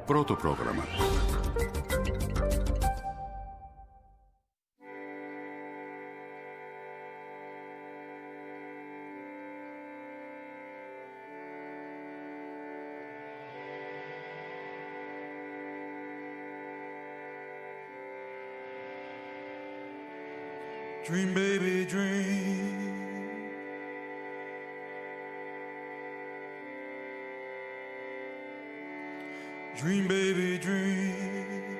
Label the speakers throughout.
Speaker 1: Πρώτο πρόγραμμα.
Speaker 2: Dream, baby, dream. Dream, baby, dream.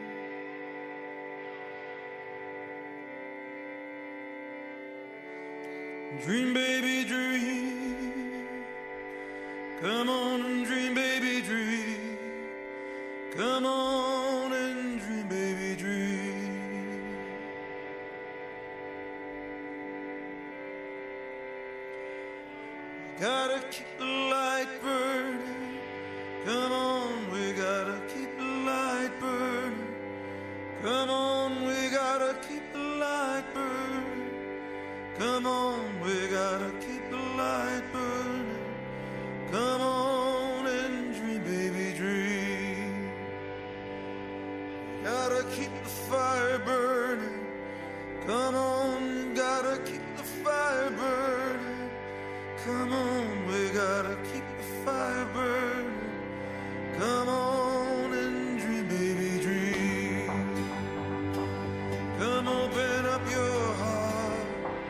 Speaker 2: Dream, baby, dream. Come on and dream, baby, dream. Come on and dream, baby, dream. Gotta keep the light burning. Come on, we gotta keep the light burning. Come on, we gotta keep the light burning. Come on, we gotta keep the light burning. Come on and dream, baby, dream. Gotta keep the fire burning. Come on, gotta keep the fire burning. Come on, we gotta keep the fire burning. Come on and dream, baby, dream. Come open up your heart.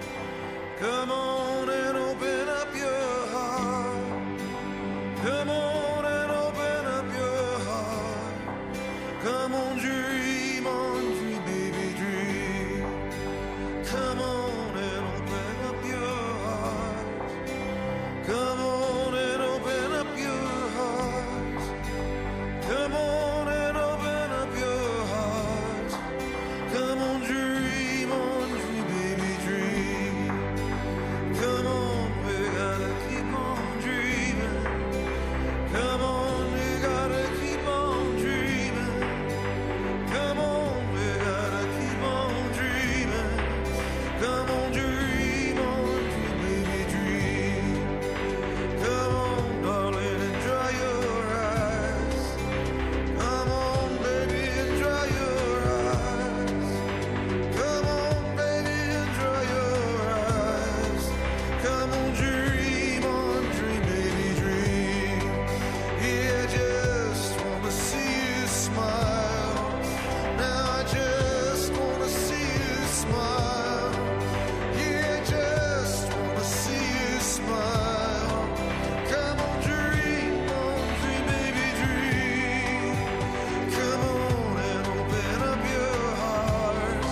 Speaker 2: Come on and open up your heart. Come on and open up your heart. Come on, dream, baby, dream. Come on and open up your heart. Come on and open up your heart. Come on and open up your heart. Come on, dream, baby, dream. Come on, we gotta keep on dreaming. Come on, we gotta keep on dreaming. Come on, we gotta keep on dreaming. Come on, dream, baby, dream. Come on, darling, and dry your eyes. Come on, baby, and dry your eyes. Come on, baby, and dry your eyes. Come on, dream, baby, dream. Yeah, I just wanna see you smile. Now I just wanna see you smile. Yeah, I just wanna see you smile. Come on, dream, baby, dream. Come on and open up your heart.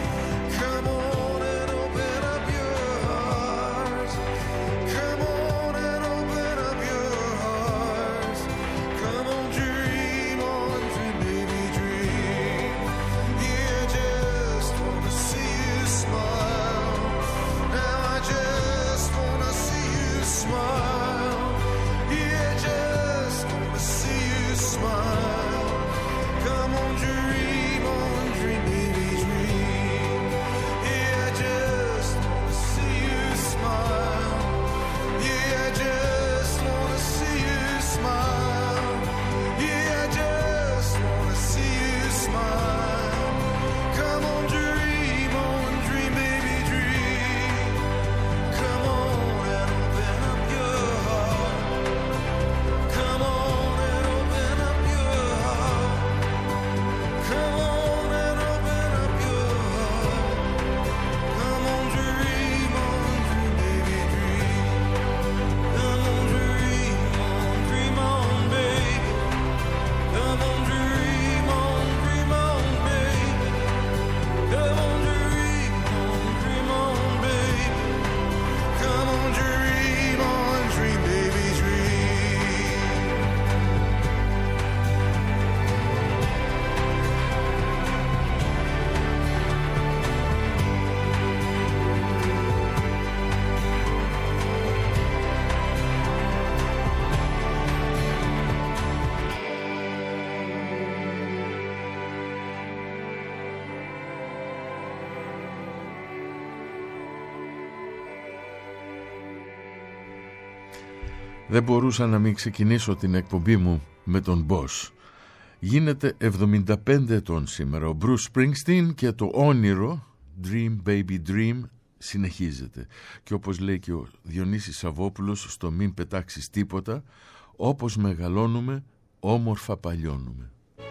Speaker 2: Come on and open up your heart. Come on and open up your heart. Come on, dream, baby, dream. Yeah, I just wanna see you smile. Now I just wanna see you smile. Yeah, I just wanna see you smile. Come on, dream, baby, dream. Yeah, I just wanna see you smile. Yeah, I just wanna see you smile. Yeah, I just wanna see you smile. Come on, dream, baby, dream. Come on and open up your heart. Come on and open up your heart. Come on and open up your heart. Come on, dream, baby, dream. Come on, dream on, baby. Come on, dream on, baby. Come on, dream on, baby. Come on, dream, baby, dream.
Speaker 1: Δεν μπορούσα να μην ξεκινήσω την εκπομπή μου με τον Boss. Γίνεται 75 ετών σήμερα ο Bruce Springsteen και το όνειρο Dream Baby Dream συνεχίζεται. Και όπως λέει και ο Διονύσης Σαββόπουλος στο «Μην πετάξεις τίποτα», όπως μεγαλώνουμε όμορφα παλιώνουμε.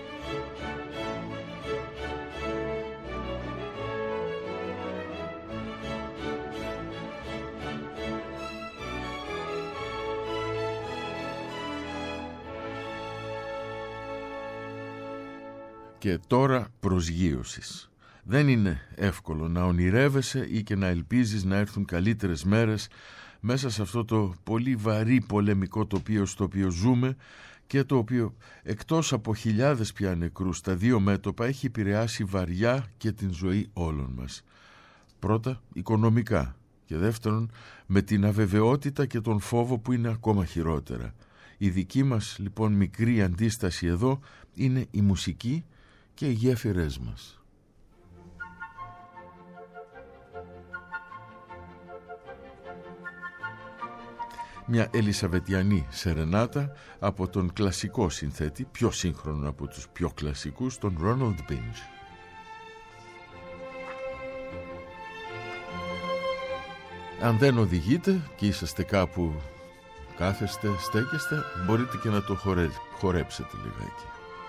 Speaker 1: Και τώρα προσγείωσης. Δεν είναι εύκολο να ονειρεύεσαι ή και να ελπίζεις να έρθουν καλύτερες μέρες μέσα σε αυτό το πολύ βαρύ πολεμικό τοπίο στο οποίο ζούμε και το οποίο εκτός από χιλιάδες πια νεκρούς στα δύο μέτωπα έχει επηρεάσει βαριά και την ζωή όλων μας. Πρώτα οικονομικά και δεύτερον με την αβεβαιότητα και τον φόβο που είναι ακόμα χειρότερα. Η δική μας λοιπόν μικρή αντίσταση εδώ είναι η μουσική και οι γέφυρές μας. Μια ελισαβετιανή σερενάτα από τον κλασικό συνθέτη, πιο σύγχρονο από τους πιο κλασικούς, τον Ronald Binge. Αν δεν οδηγείτε και είσαστε κάπου, κάθεστε, στέκεστε, μπορείτε και να το χορέψετε λιγάκι.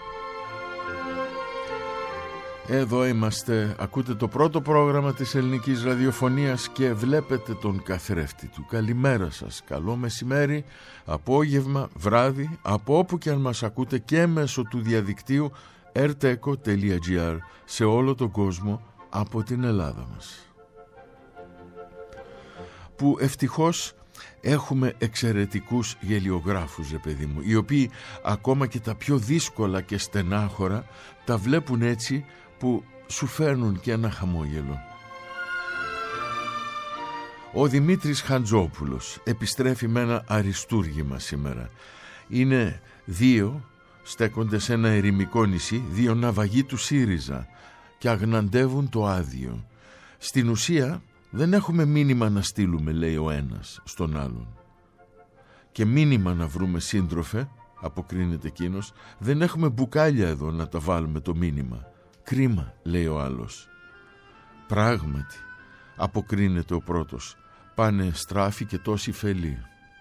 Speaker 1: Εδώ είμαστε, ακούτε το πρώτο πρόγραμμα της ελληνικής ραδιοφωνίας και βλέπετε τον καθρέφτη του. Καλημέρα σας, καλό μεσημέρι, απόγευμα, βράδυ, από όπου και αν μας ακούτε και μέσω του διαδικτύου rteco.gr σε όλο τον κόσμο από την Ελλάδα μας. Που ευτυχώς έχουμε εξαιρετικούς γελιογράφους, ρε παιδί μου, οι οποίοι ακόμα και τα πιο δύσκολα και στενάχωρα τα βλέπουν έτσι που σου φέρνουν και ένα χαμόγελο. Ο Δημήτρης Χαντζόπουλος επιστρέφει με ένα αριστούργημα σήμερα. Είναι δύο, στέκονται σε ένα ερημικό νησί, δύο ναυαγοί του ΣΥΡΙΖΑ και αγναντεύουν το άδειο. Στην ουσία δεν έχουμε μήνυμα να στείλουμε, λέει ο ένας στον άλλον. Και μήνυμα να βρούμε, σύντροφε, αποκρίνεται εκείνος, δεν έχουμε μπουκάλια εδώ να τα βάλουμε το μήνυμα. Κρίμα, λέει ο άλλος. Πράγματι, αποκρίνεται ο πρώτος, πάνε στράφη και τόση φελή.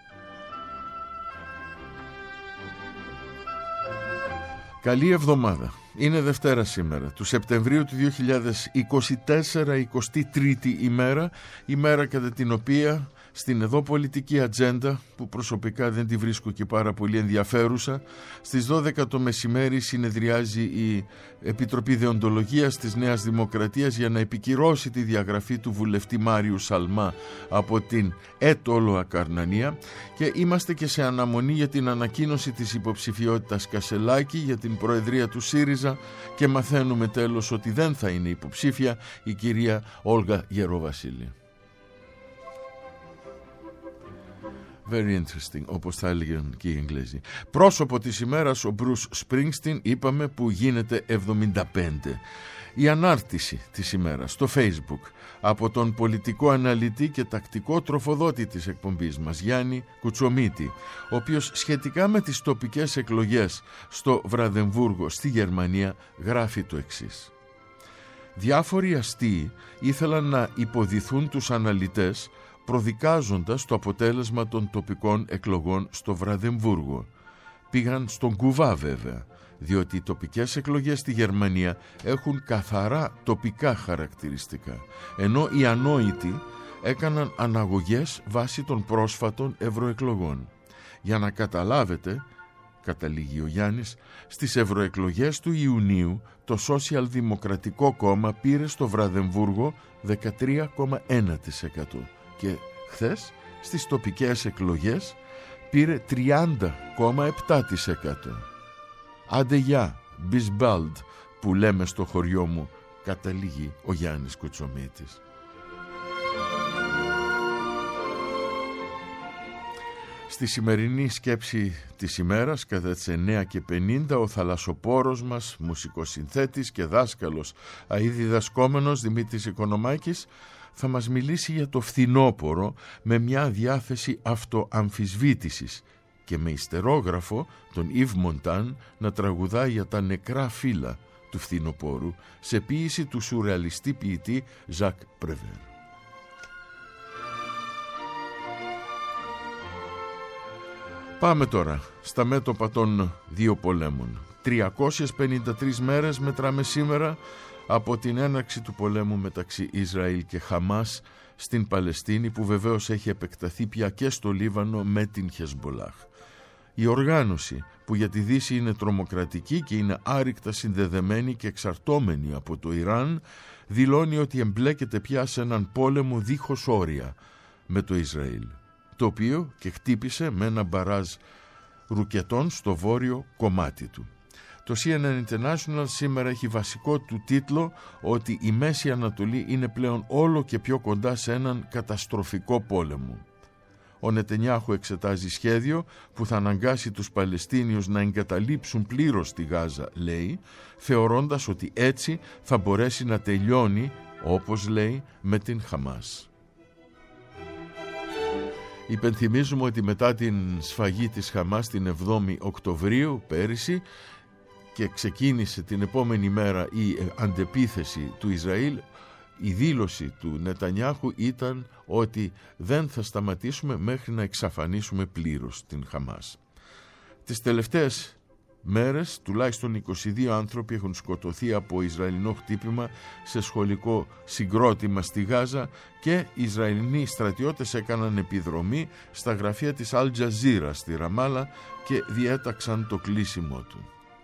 Speaker 1: Καλή εβδομάδα. Είναι Δευτέρα σήμερα, του Σεπτεμβρίου του 2024, 23η ημέρα κατά την οποία στην εδώ πολιτική ατζέντα, που προσωπικά δεν τη βρίσκω και πάρα πολύ ενδιαφέρουσα, στις 12 το μεσημέρι συνεδριάζει η Επιτροπή Δεοντολογίας της Νέας Δημοκρατίας για να επικυρώσει τη διαγραφή του βουλευτή Μάριου Σαλμά από την Έτολο Ακαρνανία και είμαστε και σε αναμονή για την ανακοίνωση της υποψηφιότητας Κασελάκη για την Προεδρία του ΣΥΡΙΖΑ και μαθαίνουμε τέλος ότι δεν θα είναι υποψήφια η κυρία Όλγα Γεροβασίλη. Very interesting, όπως θα έλεγαν και οι Εγγλέζοι. Πρόσωπο της ημέρας ο Bruce Springsteen, είπαμε, που γίνεται 75. Η ανάρτηση της ημέρας στο Facebook από τον πολιτικό αναλυτή και τακτικό τροφοδότη της εκπομπής μας, Γιάννη Κουτσομίτη, ο οποίος σχετικά με τις τοπικές εκλογές στο Βραδεμβούργο στη Γερμανία γράφει το εξής. Διάφοροι αστείοι ήθελαν να υποδηθούν τους αναλυτές προδικάζοντας το αποτέλεσμα των τοπικών εκλογών στο Βραδεμβούργο. Πήγαν στον κουβά βέβαια, διότι οι τοπικές εκλογές στη Γερμανία έχουν καθαρά τοπικά χαρακτηριστικά, ενώ οι ανόητοι έκαναν αναγωγές βάσει των πρόσφατων ευρωεκλογών. Για να καταλάβετε, καταλήγει ο Γιάννης, στις ευρωεκλογές του Ιουνίου το Σοσιαλδημοκρατικό Κόμμα πήρε στο Βραδεμβούργο 13,1%. Και χθες στις τοπικές εκλογές πήρε 30,7%. Άντε γεια, μπισμπάλντ, που λέμε στο χωριό μου, καταλήγει ο Γιάννης Κουτσομίτης. Στη σημερινή σκέψη της ημέρας, κατά τις 9:50, ο θαλασσοπόρος μας, μουσικοσυνθέτης και δάσκαλος αηδιδασκόμενος Δημήτρης Οικονομάκης θα μας μιλήσει για το φθινόπωρο με μια διάθεση αυτοαμφισβήτησης και με ιστερόγραφο τον Ιβ Μοντάν να τραγουδάει για τα νεκρά φύλλα του φθινοπόρου σε ποίηση του σουρεαλιστή ποιητή Ζακ Πρεβέρ. Πάμε τώρα στα μέτωπα των δύο πολέμων. 353 μέρες μετράμε σήμερα από την έναρξη του πολέμου μεταξύ Ισραήλ και Χαμάς στην Παλαιστίνη, που βεβαίως έχει επεκταθεί πια και στο Λίβανο με την Χεσμπολάχ. Η οργάνωση, που για τη Δύση είναι τρομοκρατική και είναι άρρηκτα συνδεδεμένη και εξαρτώμενη από το Ιράν, δηλώνει ότι εμπλέκεται πια σε έναν πόλεμο δίχως όρια με το Ισραήλ, το οποίο και χτύπησε με ένα μπαράζ ρουκετών στο βόρειο κομμάτι του. Το CNN International σήμερα έχει βασικό του τίτλο ότι η Μέση Ανατολή είναι πλέον όλο και πιο κοντά σε έναν καταστροφικό πόλεμο. Ο Νετενιάχου εξετάζει σχέδιο που θα αναγκάσει τους Παλαιστίνιους να εγκαταλείψουν πλήρως τη Γάζα, λέει, θεωρώντας ότι έτσι θα μπορέσει να τελειώνει, όπως λέει, με την Χαμάς. Υπενθυμίζουμε ότι μετά την σφαγή της Χαμάς την 7η Οκτωβρίου πέρυσι και ξεκίνησε την επόμενη μέρα η αντεπίθεση του Ισραήλ, η δήλωση του Νετανιάχου ήταν ότι δεν θα σταματήσουμε μέχρι να εξαφανίσουμε πλήρως την Χαμάς. Τις τελευταίες μέρες τουλάχιστον 22 άνθρωποι έχουν σκοτωθεί από Ισραηλινό χτύπημα σε σχολικό συγκρότημα στη Γάζα και οι Ισραηλινοί στρατιώτες έκαναν επιδρομή στα γραφεία της Αλ Τζαζίρα στη Ραμάλα και διέταξαν το κλείσιμο του.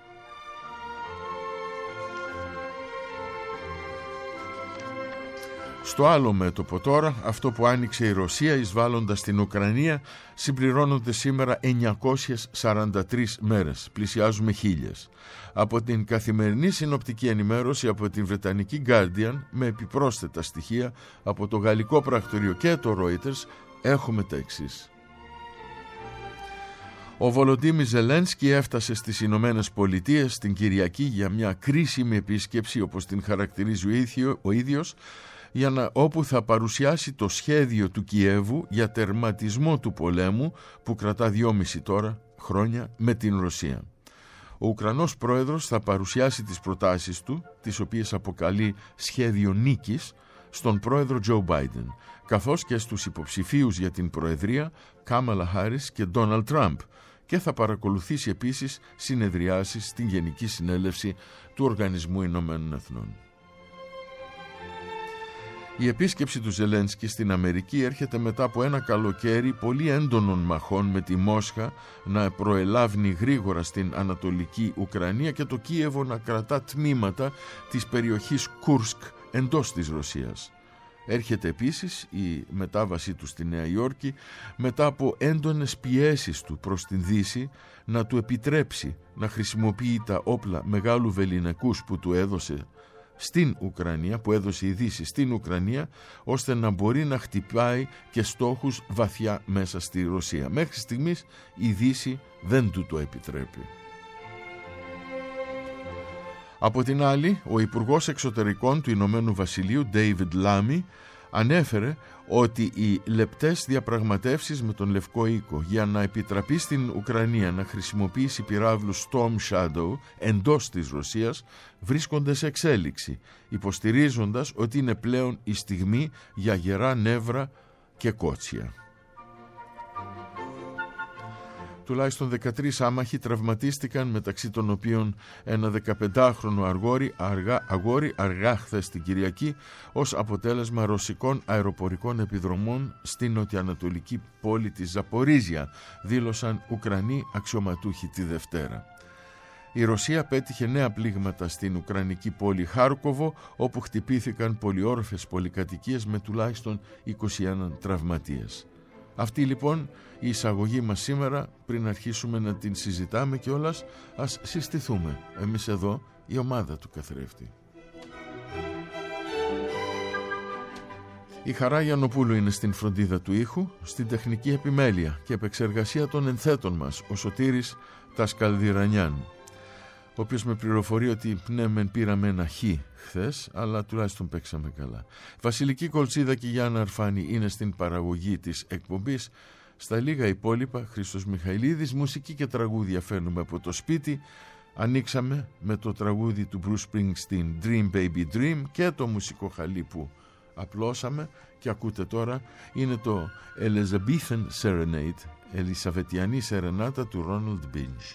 Speaker 1: Στο άλλο μέτωπο τώρα, αυτό που άνοιξε η Ρωσία εισβάλλοντας την Ουκρανία, συμπληρώνονται σήμερα 943 μέρες, πλησιάζουμε 1000. Από την καθημερινή συνοπτική ενημέρωση από την Βρετανική Guardian, με επιπρόσθετα στοιχεία από το γαλλικό πρακτορείο και το Reuters, έχουμε τα εξής. Ο Βολοντίμιρ Ζελένσκι έφτασε στις Ηνωμένες Πολιτείες την Κυριακή για μια κρίσιμη επίσκεψη, όπως την χαρακτηρίζει ο ίδιος, όπου θα παρουσιάσει το σχέδιο του Κιέβου για τερματισμό του πολέμου που κρατά 2,5 τώρα χρόνια με την Ρωσία. Ο Ουκρανός πρόεδρος θα παρουσιάσει τις προτάσεις του, τις οποίες αποκαλεί σχέδιο νίκης, στον πρόεδρο Τζο Μπάιντεν, καθώς και στους υποψηφίους για την προεδρία Κάμαλα Χάρις και Ντόναλντ Τραμπ, και θα παρακολουθήσει επίσης συνεδριάσεις στην Γενική Συνέλευση του Οργανισμού Ηνωμένων Εθνών. Η επίσκεψη του Ζελένσκι στην Αμερική έρχεται μετά από ένα καλοκαίρι πολύ έντονων μαχών με τη Μόσχα να προελάβει γρήγορα στην Ανατολική Ουκρανία και το Κίεβο να κρατά τμήματα της περιοχής Κούρσκ εντός της Ρωσίας. Έρχεται επίσης η μετάβασή του στη Νέα Υόρκη μετά από έντονες πιέσεις του προς την Δύση να του επιτρέψει να χρησιμοποιεί τα όπλα μεγάλου βεληνικούς που του έδωσε στην Ουκρανία, που έδωσε η Δύση στην Ουκρανία, ώστε να μπορεί να χτυπάει και στόχους βαθιά μέσα στη Ρωσία. Μέχρι στιγμής η Δύση δεν του το επιτρέπει. Από την άλλη, ο Υπουργός Εξωτερικών του Ηνωμένου Βασιλείου, David Lammy, ανέφερε ότι οι λεπτές διαπραγματεύσεις με τον Λευκό Οίκο για να επιτραπεί στην Ουκρανία να χρησιμοποιήσει πυράβλους Storm Shadow εντός της Ρωσίας βρίσκονται σε εξέλιξη, υποστηρίζοντας ότι είναι πλέον η στιγμή για γερά νεύρα και κότσια. Τουλάχιστον 13 άμαχοι τραυματίστηκαν, μεταξύ των οποίων ένα 15χρονο αγόρι αργά χθες την Κυριακή, ως αποτέλεσμα ρωσικών αεροπορικών επιδρομών στην νοτιοανατολική πόλη της Ζαπορίζια, δήλωσαν Ουκρανοί αξιωματούχοι τη Δευτέρα. Η Ρωσία πέτυχε νέα πλήγματα στην ουκρανική πόλη Χάρκοβο, όπου χτυπήθηκαν πολυόροφες πολυκατοικίες με τουλάχιστον 21 τραυματίες. Αυτή λοιπόν η εισαγωγή μας σήμερα. Πριν αρχίσουμε να την συζητάμε κιόλας, ας συστηθούμε εμείς εδώ, η ομάδα του καθρέφτη. Η Χαρά Γιαννοπούλου είναι στην φροντίδα του ήχου, στην τεχνική επιμέλεια και επεξεργασία των ενθέτων μας, ο Σωτήρης Τασκαλδιρανιάν, ο οποίος με πληροφορεί ότι ναι μεν πήραμε ένα χ χθες, αλλά τουλάχιστον παίξαμε καλά. Βασιλική Κολτσίδα και Γιάννα Αρφάνη είναι στην παραγωγή της εκπομπής. Στα λίγα υπόλοιπα, Χρήστος Μιχαηλίδης, μουσική και τραγούδια φέρνουμε από το σπίτι. Ανοίξαμε με το τραγούδι του Bruce Springsteen, Dream Baby Dream, και το μουσικό χαλί που απλώσαμε και ακούτε τώρα είναι το Elizabethan Serenade, Ελισαβετιανή Σερενάτα του Ronald Binge.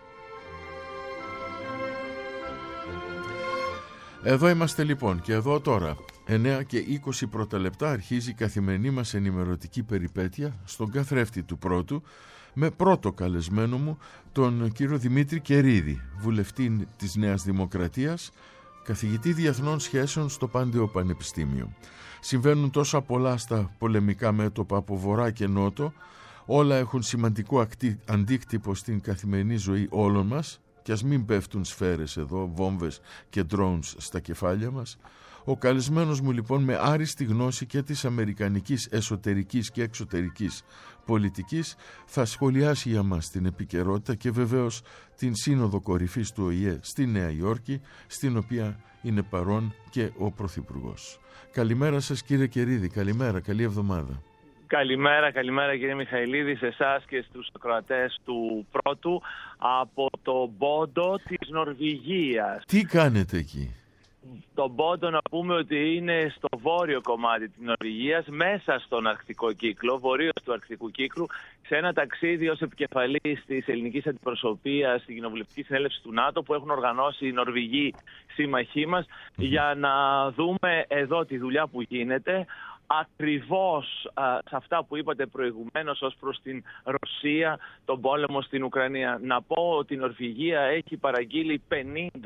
Speaker 1: Εδώ είμαστε λοιπόν και εδώ τώρα 9 και 20 πρώτα λεπτά αρχίζει η καθημερινή μας ενημερωτική περιπέτεια στον καθρέφτη του πρώτου, με πρώτο καλεσμένο μου τον κύριο Δημήτρη Κερίδη, βουλευτή της Νέας Δημοκρατίας, καθηγητή διεθνών σχέσεων στο Πάντεο Πανεπιστήμιο. Συμβαίνουν τόσα πολλά στα πολεμικά μέτωπα από βορρά και νότο, όλα έχουν σημαντικό αντίκτυπο στην καθημερινή ζωή όλων μας, και ας μην πέφτουν σφαίρες εδώ, βόμβες και drones στα κεφάλια μας. Ο καλεσμένος μου λοιπόν, με άριστη γνώση και της αμερικανικής εσωτερικής και εξωτερικής πολιτικής, θα σχολιάσει για μας την επικαιρότητα και βεβαίως την Σύνοδο Κορυφής του ΟΗΕ στη Νέα Υόρκη, στην οποία είναι παρόν και ο Πρωθυπουργός. Καλημέρα σας κύριε Κερίδη, καλημέρα, καλή εβδομάδα.
Speaker 3: Καλημέρα κύριε Μιχαηλίδη, σε εσάς και στους ακροατές του πρώτου από το Μπόντο της Νορβηγίας.
Speaker 1: Τι κάνετε εκεί?
Speaker 3: Το Μπόντο, να πούμε ότι είναι στο βόρειο κομμάτι της Νορβηγίας, μέσα στον Αρκτικό κύκλο, βορείως του Αρκτικού κύκλου, σε ένα ταξίδι ως επικεφαλής της ελληνικής αντιπροσωπείας στην κοινοβουλευτική συνέλευση του ΝΑΤΟ που έχουν οργανώσει οι Νορβηγοί σύμμαχοί μας, για να δούμε εδώ τη δουλειά που γίνεται ακριβώς σε αυτά που είπατε προηγουμένως ως προς την Ρωσία, τον πόλεμο στην Ουκρανία. Να πω ότι η Νορβηγία έχει παραγγείλει 50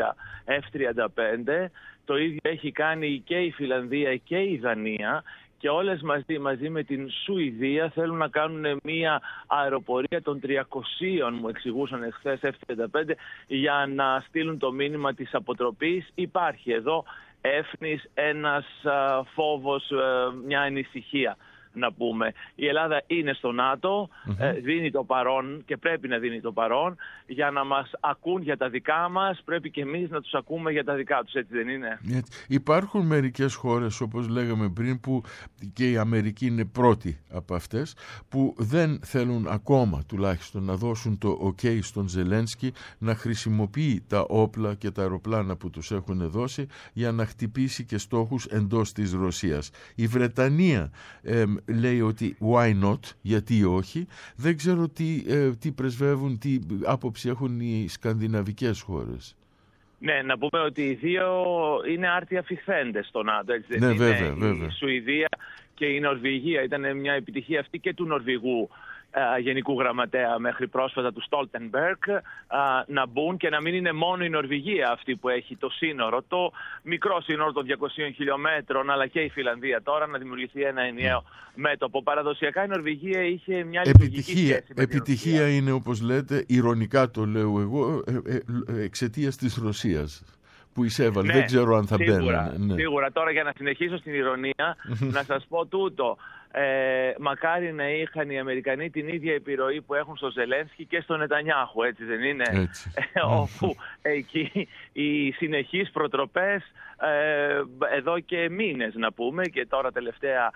Speaker 3: F-35, το ίδιο έχει κάνει και η Φιλανδία και η Δανία, και όλες μαζί με την Σουηδία θέλουν να κάνουν μια αεροπορία των 300, μου εξηγούσαν εχθές, F-35, για να στείλουν το μήνυμα της αποτροπής. Υπάρχει εδώ έφνης ένας φόβος, μια ανησυχία, να πούμε. Η Ελλάδα είναι στο ΝΑΤΟ, δίνει το παρόν και πρέπει να δίνει το παρόν για να μας ακούν για τα δικά μας, πρέπει και εμείς να τους ακούμε για τα δικά τους, έτσι δεν είναι?
Speaker 1: Υπάρχουν μερικές χώρες, όπως λέγαμε πριν, που και η Αμερική είναι πρώτη από αυτές, που δεν θέλουν ακόμα τουλάχιστον να δώσουν το OK στον Ζελένσκι να χρησιμοποιεί τα όπλα και τα αεροπλάνα που τους έχουν δώσει για να χτυπήσει και στόχους εντός της Ρωσίας. Η Βρετανία λέει ότι why not, γιατί όχι. Δεν ξέρω τι πρεσβεύουν, τι άποψη έχουν οι σκανδιναβικές χώρες.
Speaker 3: Ναι, να πούμε ότι οι δύο είναι άρτια φυθέντες στο ΝΑΤΟ, έτσι δεν είναι?
Speaker 1: Βέβαια.
Speaker 3: Η Σουηδία και η Νορβηγία. Ήταν μια επιτυχία αυτή και του Νορβηγού Γενικού Γραμματέα μέχρι πρόσφατα, του Στόλτενμπεργκ, να μπουν και να μην είναι μόνο η Νορβηγία αυτή που έχει το σύνορο, το μικρό σύνορο των 200 χιλιόμετρων, αλλά και η Φιλανδία τώρα, να δημιουργηθεί ένα ενιαίο μέτωπο. Παραδοσιακά η Νορβηγία είχε μια λειτουργική σχέση με
Speaker 1: επιτυχία είναι, όπως λέτε, ηρωνικά το λέω εγώ, εξαιτίας της Ρωσίας που εισέβαλε. Δεν ξέρω αν θα μπαίνουν.
Speaker 3: Σίγουρα. Τώρα, για να συνεχίσω στην ηρωνία, να σας πω τούτο. Μακάρι να είχαν οι Αμερικανοί την ίδια επιρροή που έχουν στο Ζελένσκι και στο Νετανιάχου, έτσι δεν είναι?
Speaker 1: Έτσι.
Speaker 3: Όπου εκεί οι συνεχείς προτροπές εδώ και μήνες, να πούμε, και τώρα τελευταία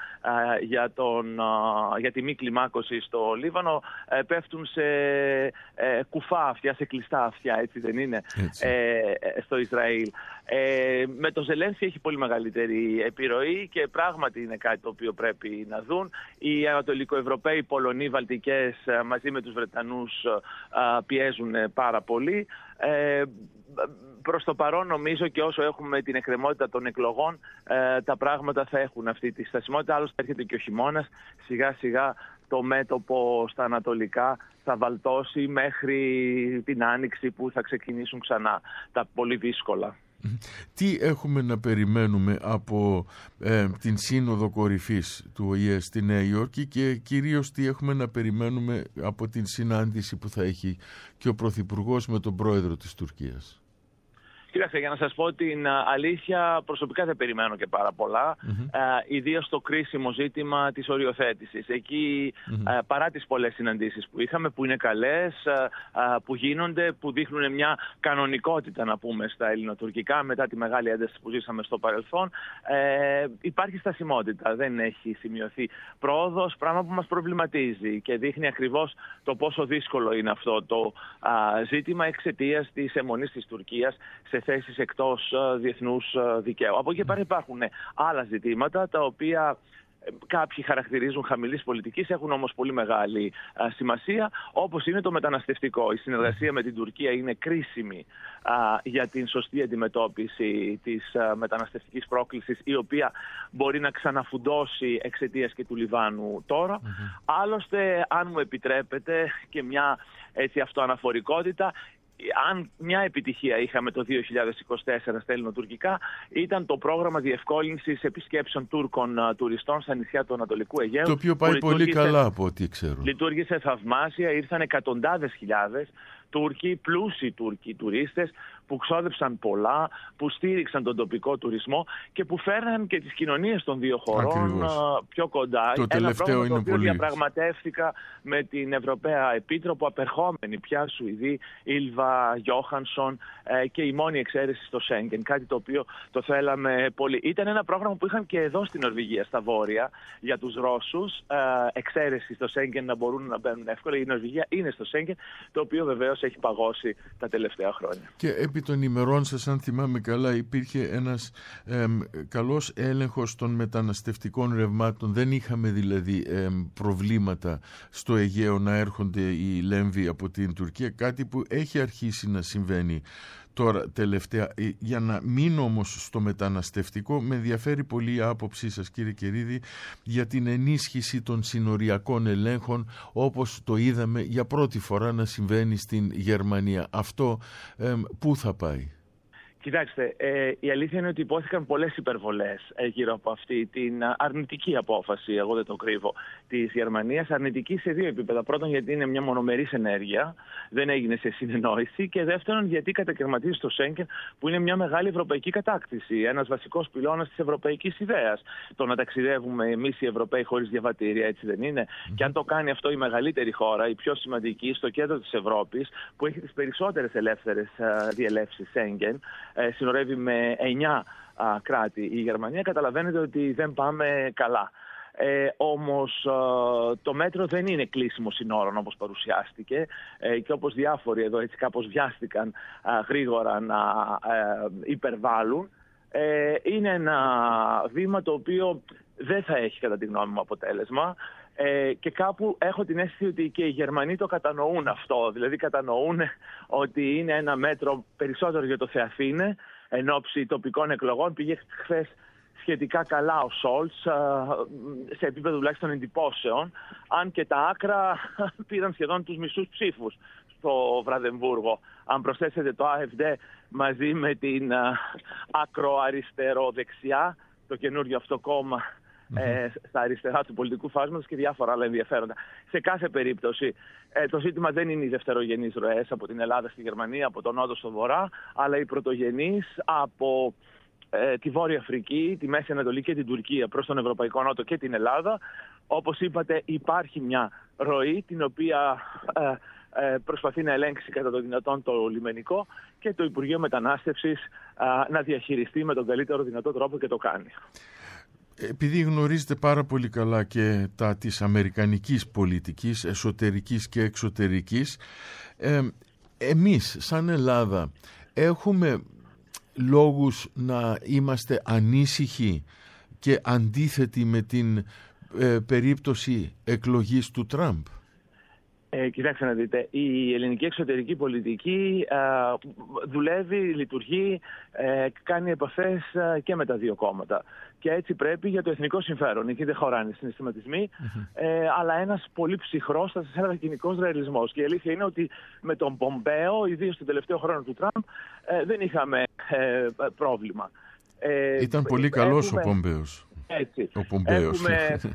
Speaker 3: για τη μη κλιμάκωση στο Λίβανο, πέφτουν σε κουφά αυτιά, σε κλειστά αυτιά, έτσι δεν είναι? Στο Ισραήλ. Με το Ζελένσκι έχει πολύ μεγαλύτερη επιρροή και πράγματι είναι κάτι το οποίο πρέπει να δουν. Οι Ανατολικοευρωπαίοι, οι Πολωνοί, οι Βαλτικές μαζί με τους Βρετανούς πιέζουν πάρα πολύ. Προς το παρόν νομίζω, και όσο έχουμε την εκκρεμότητα των εκλογών, τα πράγματα θα έχουν αυτή τη στασιμότητα. Άλλωστε έρχεται και ο χειμώνας, σιγά σιγά το μέτωπο στα ανατολικά θα βαλτώσει μέχρι την Άνοιξη που θα ξεκινήσουν ξανά τα πολύ δύσκολα.
Speaker 1: Τι έχουμε να περιμένουμε από την Σύνοδο Κορυφής του ΟΗΕ στη Νέα Υόρκη και κυρίως τι έχουμε να περιμένουμε από την συνάντηση που θα έχει και ο Πρωθυπουργός με τον Πρόεδρο της Τουρκίας?
Speaker 3: Κοίταξε, για να σας πω την αλήθεια, προσωπικά δεν περιμένω και πάρα πολλά, ιδίως στο κρίσιμο ζήτημα της οριοθέτησης. Εκεί, παρά τις πολλές συναντήσεις που είχαμε, που είναι καλές, που γίνονται, που δείχνουν μια κανονικότητα, να πούμε, στα ελληνοτουρκικά, μετά τη μεγάλη ένταση που ζήσαμε στο παρελθόν, υπάρχει στασιμότητα. Δεν έχει σημειωθεί πρόοδος, πράγμα που μας προβληματίζει και δείχνει ακριβώς το πόσο δύσκολο είναι αυτό το ζήτημα εξαιτίας της αιμονής της Τουρκίας σε θέσεις εκτός διεθνούς δικαίου. Από εκεί πέρα υπάρχουν άλλα ζητήματα, τα οποία κάποιοι χαρακτηρίζουν χαμηλής πολιτικής, έχουν όμως πολύ μεγάλη σημασία, όπως είναι το μεταναστευτικό. Η συνεργασία με την Τουρκία είναι κρίσιμη για την σωστή αντιμετώπιση της μεταναστευτικής πρόκλησης, η οποία μπορεί να ξαναφουντώσει εξαιτίας και του Λιβάνου τώρα. Άλλωστε, αν μου επιτρέπετε και μια έτσι αυτοαναφορικότητα, αν μια επιτυχία είχαμε το 2024 στα ελληνοτουρκικά, ήταν το πρόγραμμα διευκόλυνσης επισκέψεων Τούρκων τουριστών στα νησιά του Ανατολικού Αιγαίου.
Speaker 1: Το οποίο πάει πολύ καλά από ό,τι ξέρω.
Speaker 3: Λειτουργήσε θαυμάσια, ήρθαν εκατοντάδες χιλιάδες Τούρκοι, πλούσιοι Τούρκοι τουρίστες, που ξόδεψαν πολλά, που στήριξαν τον τοπικό τουρισμό και που φέρναν και τις κοινωνίες των δύο χωρών πιο κοντά.
Speaker 1: Το τελευταίο είναι πολύ.
Speaker 3: Διαπραγματεύτηκα με την Ευρωπαία Επίτροπο, απερχόμενη πια Σουηδή, Ήλβα Γιόχανσον, και η μόνη εξαίρεση στο Σέγγεν. Κάτι το οποίο το θέλαμε πολύ. Ήταν ένα πρόγραμμα που είχαν και εδώ στην Νορβηγία, στα βόρεια, για τους Ρώσους. Εξαίρεση στο Σέγγεν, να μπορούν να μπαίνουν εύκολα. Η Νορβηγία είναι στο Σέγγεν, το οποίο βεβαίως έχει παγώσει τα τελευταία χρόνια.
Speaker 1: Και επί των ημερών σας, αν θυμάμαι καλά, υπήρχε ένας καλός έλεγχος των μεταναστευτικών ρευμάτων. Δεν είχαμε δηλαδή προβλήματα στο Αιγαίο να έρχονται οι Λέμβοι από την Τουρκία, κάτι που έχει αρχίσει να συμβαίνει τώρα τελευταία. Για να μείνω όμως στο μεταναστευτικό, με ενδιαφέρει πολύ η άποψή σας, κύριε Κερίδη, για την ενίσχυση των συνοριακών ελέγχων, όπως το είδαμε για πρώτη φορά να συμβαίνει στην Γερμανία. Αυτό πού θα πάει?
Speaker 3: Κοιτάξτε, η αλήθεια είναι ότι υπόθηκαν πολλές υπερβολές γύρω από αυτή την αρνητική απόφαση, εγώ δεν το κρύβω, της Γερμανίας. Αρνητική σε δύο επίπεδα. Πρώτον, γιατί είναι μια μονομερής ενέργεια, δεν έγινε σε συνεννόηση. Και δεύτερον, γιατί κατακαιρματίζει το Σέγγεν, που είναι μια μεγάλη ευρωπαϊκή κατάκτηση. Ένας βασικός πυλώνας της ευρωπαϊκής ιδέας. Το να ταξιδεύουμε εμείς οι Ευρωπαίοι χωρίς διαβατήρια, έτσι δεν είναι? Και αν το κάνει αυτό η μεγαλύτερη χώρα, η πιο σημαντική, στο κέντρο της Ευρώπης, που έχει τις περισσότερες ελεύθερες διελεύσεις Σέγγεν, συνορεύει με 9 κράτη η Γερμανία, καταλαβαίνετε ότι δεν πάμε καλά. Όμως το μέτρο δεν είναι κλείσιμο συνόρων όπως παρουσιάστηκε, και όπως διάφοροι εδώ έτσι κάπως βιάστηκαν γρήγορα να υπερβάλλουν. Είναι ένα βήμα το οποίο δεν θα έχει, κατά τη γνώμη μου, αποτέλεσμα. Και κάπου έχω την αίσθηση ότι και οι Γερμανοί το κατανοούν αυτό. Δηλαδή κατανοούν ότι είναι ένα μέτρο περισσότερο για το Θεαθήνε εν ώψη τοπικών εκλογών. Πήγε χθες σχετικά καλά ο Σόλτς, σε επίπεδο τουλάχιστον εντυπώσεων, αν και τα άκρα πήραν σχεδόν τους μισούς ψήφους στο Βραδεμβούργο. Αν προσθέσετε το AfD μαζί με την ακροαριστεροδεξιά, το καινούριο αυτό κόμμα στα αριστερά του πολιτικού φάσματος, και διάφορα άλλα ενδιαφέροντα. Σε κάθε περίπτωση, το ζήτημα δεν είναι οι δευτερογενείς ροές από την Ελλάδα στη Γερμανία, από τον Νότο στο Βορρά, αλλά οι πρωτογενείς από τη Βόρεια Αφρική, τη Μέση Ανατολή και την Τουρκία προς τον Ευρωπαϊκό Νότο και την Ελλάδα. Όπως είπατε, υπάρχει μια ροή την οποία προσπαθεί να ελέγξει κατά το δυνατόν το λιμενικό, και το Υπουργείο Μετανάστευσης να διαχειριστεί με τον καλύτερο δυνατό τρόπο, και το κάνει.
Speaker 1: Επειδή γνωρίζετε πάρα πολύ καλά και τα της αμερικανικής πολιτικής, εσωτερικής και εξωτερικής, εμείς σαν Ελλάδα έχουμε λόγους να είμαστε ανήσυχοι και αντίθετοι με την περίπτωση εκλογής του Τραμπ?
Speaker 3: Κοιτάξτε να δείτε, η ελληνική εξωτερική πολιτική δουλεύει, λειτουργεί, κάνει επαφές και με τα δύο κόμματα. Και έτσι πρέπει, για το εθνικό συμφέρον. Εκεί δεν χωράνε συναισθηματισμοί, αλλά ένας πολύ ψυχρός, θα σας έλεγα, κοινικός ρεαλισμός. Και η αλήθεια είναι ότι με τον Πομπέο, ιδίως τον τελευταίο χρόνο του Τραμπ, δεν είχαμε πρόβλημα.
Speaker 1: Ήταν πολύ καλός ο Πομπέος.
Speaker 3: Έτσι.
Speaker 1: Ο Πομπέος.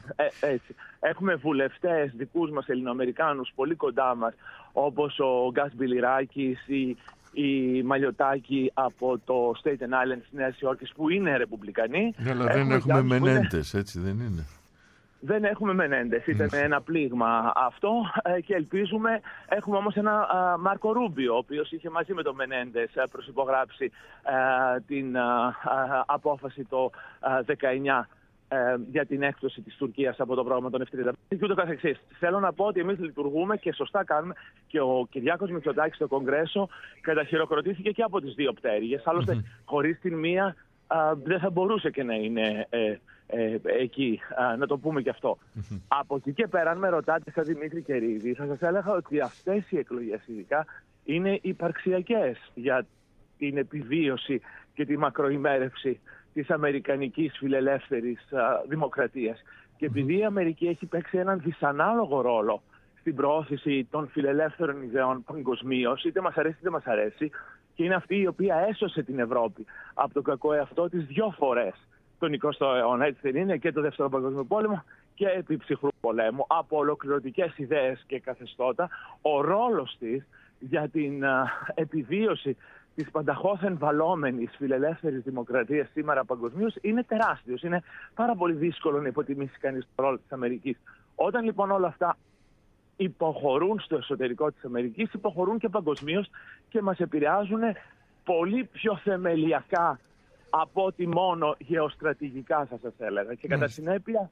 Speaker 3: Έχουμε βουλευτές δικούς μας Ελληνοαμερικάνους πολύ κοντά μας, όπως ο Γκάς Μπιλιράκης ή η Μαλιωτάκη από το Staten Island της Νέας Υόρκης, που είναι ρεπουμπλικανοί.
Speaker 1: Αλλά δεν έχουμε Μενέντες, έτσι δεν είναι?
Speaker 3: Δεν έχουμε Μενέντες, ήταν ένα πλήγμα αυτό, και ελπίζουμε. Έχουμε όμως ένα Μάρκο Ρούμπιο, ο οποίος είχε μαζί με τον Μενέντες προσυπογράψει την απόφαση το 19 για την έκπτωση της Τουρκίας από το πρόγραμμα των F-35 και ούτω καθεξής. Θέλω να πω ότι εμείς λειτουργούμε και σωστά κάνουμε, και ο Κυριάκος Μητσοτάκης στο Κογκρέσο καταχειροκροτήθηκε και από τις δύο πτέρυγες. Άλλωστε, χωρίς την μία δεν θα μπορούσε και να είναι εκεί, να το πούμε και αυτό. Από εκεί και πέρα, αν με ρωτάτε σαν Δημήτρη Κερίδη, θα σας έλεγα ότι αυτές οι εκλογές ειδικά είναι υπαρξιακές για την επιβίωση και τη μακροημέρευση της αμερικανικής φιλελεύθερης δημοκρατίας. Και επειδή η Αμερική έχει παίξει έναν δυσανάλογο ρόλο στην προώθηση των φιλελεύθερων ιδεών παγκοσμίως, είτε μας αρέσει είτε μας αρέσει, και είναι αυτή η οποία έσωσε την Ευρώπη από τον κακό εαυτό της 2 φορές τον 20ο αιώνα, έτσι δεν είναι, και το Δεύτερο Παγκόσμιο Πόλεμο και επί ψυχρού πολέμου, από ολοκληρωτικές ιδέες και καθεστώτα, ο ρόλος της για την επιβίωση της πανταχώθεν βαλόμενης φιλελεύθερης δημοκρατίας σήμερα παγκοσμίως είναι τεράστιος. Είναι πάρα πολύ δύσκολο να υποτιμήσει κανείς τον ρόλο της Αμερικής. Όταν λοιπόν όλα αυτά υποχωρούν στο εσωτερικό της Αμερικής, υποχωρούν και παγκοσμίως και μας επηρεάζουν πολύ πιο θεμελιακά από ότι μόνο γεωστρατηγικά, θα σας έλεγα. Και κατά συνέπεια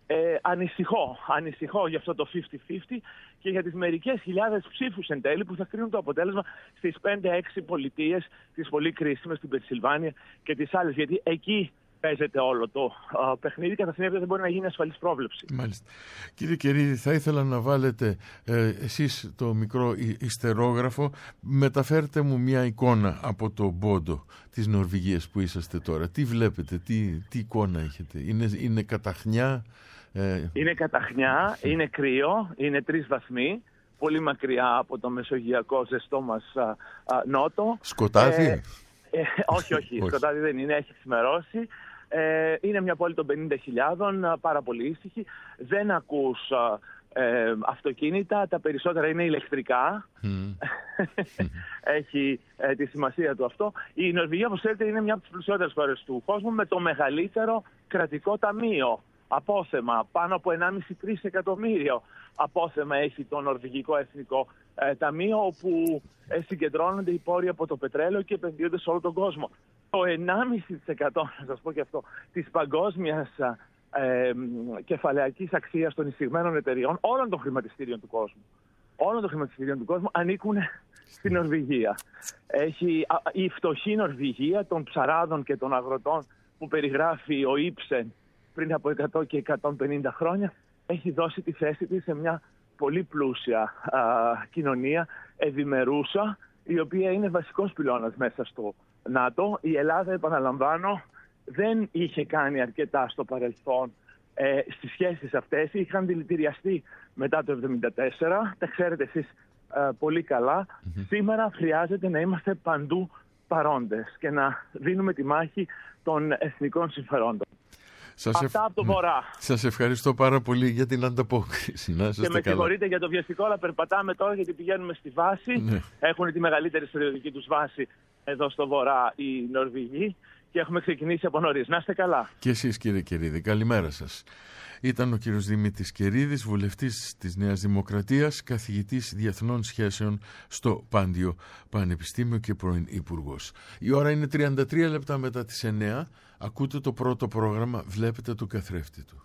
Speaker 3: ανησυχώ για αυτό το 50-50 και για τις μερικές χιλιάδες ψήφους εν τέλει που θα κρίνουν το αποτέλεσμα στις 5-6 πολιτείες, τις πολύ κρίσιμες, την Πενσιλβάνια και τις άλλες. Γιατί εκεί παίζεται όλο το παιχνίδι, κατά συνέπεια δεν μπορεί να γίνει ασφαλής πρόβλεψη.
Speaker 1: Μάλιστα. Κύριε Κερίδη, θα ήθελα να βάλετε εσείς το μικρό ιστερόγραφο. Μεταφέρτε μου μια εικόνα από το Μπόντο της Νορβηγίας που είσαστε τώρα. Τι βλέπετε, τι εικόνα έχετε? Είναι καταχνιά?
Speaker 3: Είναι καταχνιά, είναι κρύο, είναι 3 βαθμοί, πολύ μακριά από το μεσογειακό ζεστό μας νότο.
Speaker 1: Σκοτάδι?
Speaker 3: Όχι, σκοτάδι δεν είναι, έχει ξημερώσει. Είναι μια πόλη των 50.000, πάρα πολύ ήσυχη. Δεν ακούς αυτοκίνητα, τα περισσότερα είναι ηλεκτρικά. Έχει τη σημασία του αυτό. Η Νορβηγία, όπως ξέρετε, είναι μια από τις πλουσιότερες χώρες του κόσμου με το μεγαλύτερο κρατικό ταμείο. Απόθεμα, πάνω από 1,5-3 εκατομμύριο απόθεμα έχει το Νορβηγικό Εθνικό Ταμείο, όπου συγκεντρώνονται οι πόροι από το πετρέλαιο και επενδύονται σε όλο τον κόσμο. Το 1,5%, να σας πω και αυτό, της παγκόσμιας κεφαλαιακής αξίας των εισηγμένων εταιριών όλων των χρηματιστήριων του κόσμου, ανήκουν στην Νορβηγία. Έχει η φτωχή Νορβηγία των ψαράδων και των αγροτών που περιγράφει ο Ήψεν πριν από 100 και 150 χρόνια, έχει δώσει τη θέση της σε μια πολύ πλούσια κοινωνία, ευημερούσα, η οποία είναι βασικός πυλώνας μέσα στο ΝΑΤΟ. Η Ελλάδα, επαναλαμβάνω, δεν είχε κάνει αρκετά στο παρελθόν στις σχέσεις αυτές. Είχαν δηλητηριαστεί μετά το 1974, τα ξέρετε εσείς πολύ καλά. Σήμερα χρειάζεται να είμαστε παντού παρόντες και να δίνουμε τη μάχη των εθνικών συμφερόντων. Αυτά από το Βορρά.
Speaker 1: Σας ευχαριστώ πάρα πολύ για την ανταπόκριση.
Speaker 3: Και με συγχωρείτε για το βιαστικό, αλλά περπατάμε τώρα γιατί πηγαίνουμε στη βάση. Ναι. Έχουν τη μεγαλύτερη στρατιωτική τους βάση εδώ στο Βορρά οι Νορβηγοί και έχουμε ξεκινήσει από νωρίς. Να είστε καλά.
Speaker 1: Και εσείς, κύριε Κερίδη, καλημέρα σας. Ήταν ο κύριος Δημήτρης Κερίδης, βουλευτής της Νέας Δημοκρατίας, καθηγητής διεθνών σχέσεων στο Πάντιο Πανεπιστήμιο και πρώην υπουργός. Η ώρα είναι 33 λεπτά μετά τις 9. Ακούτε το πρώτο πρόγραμμα, βλέπετε το καθρέφτη του.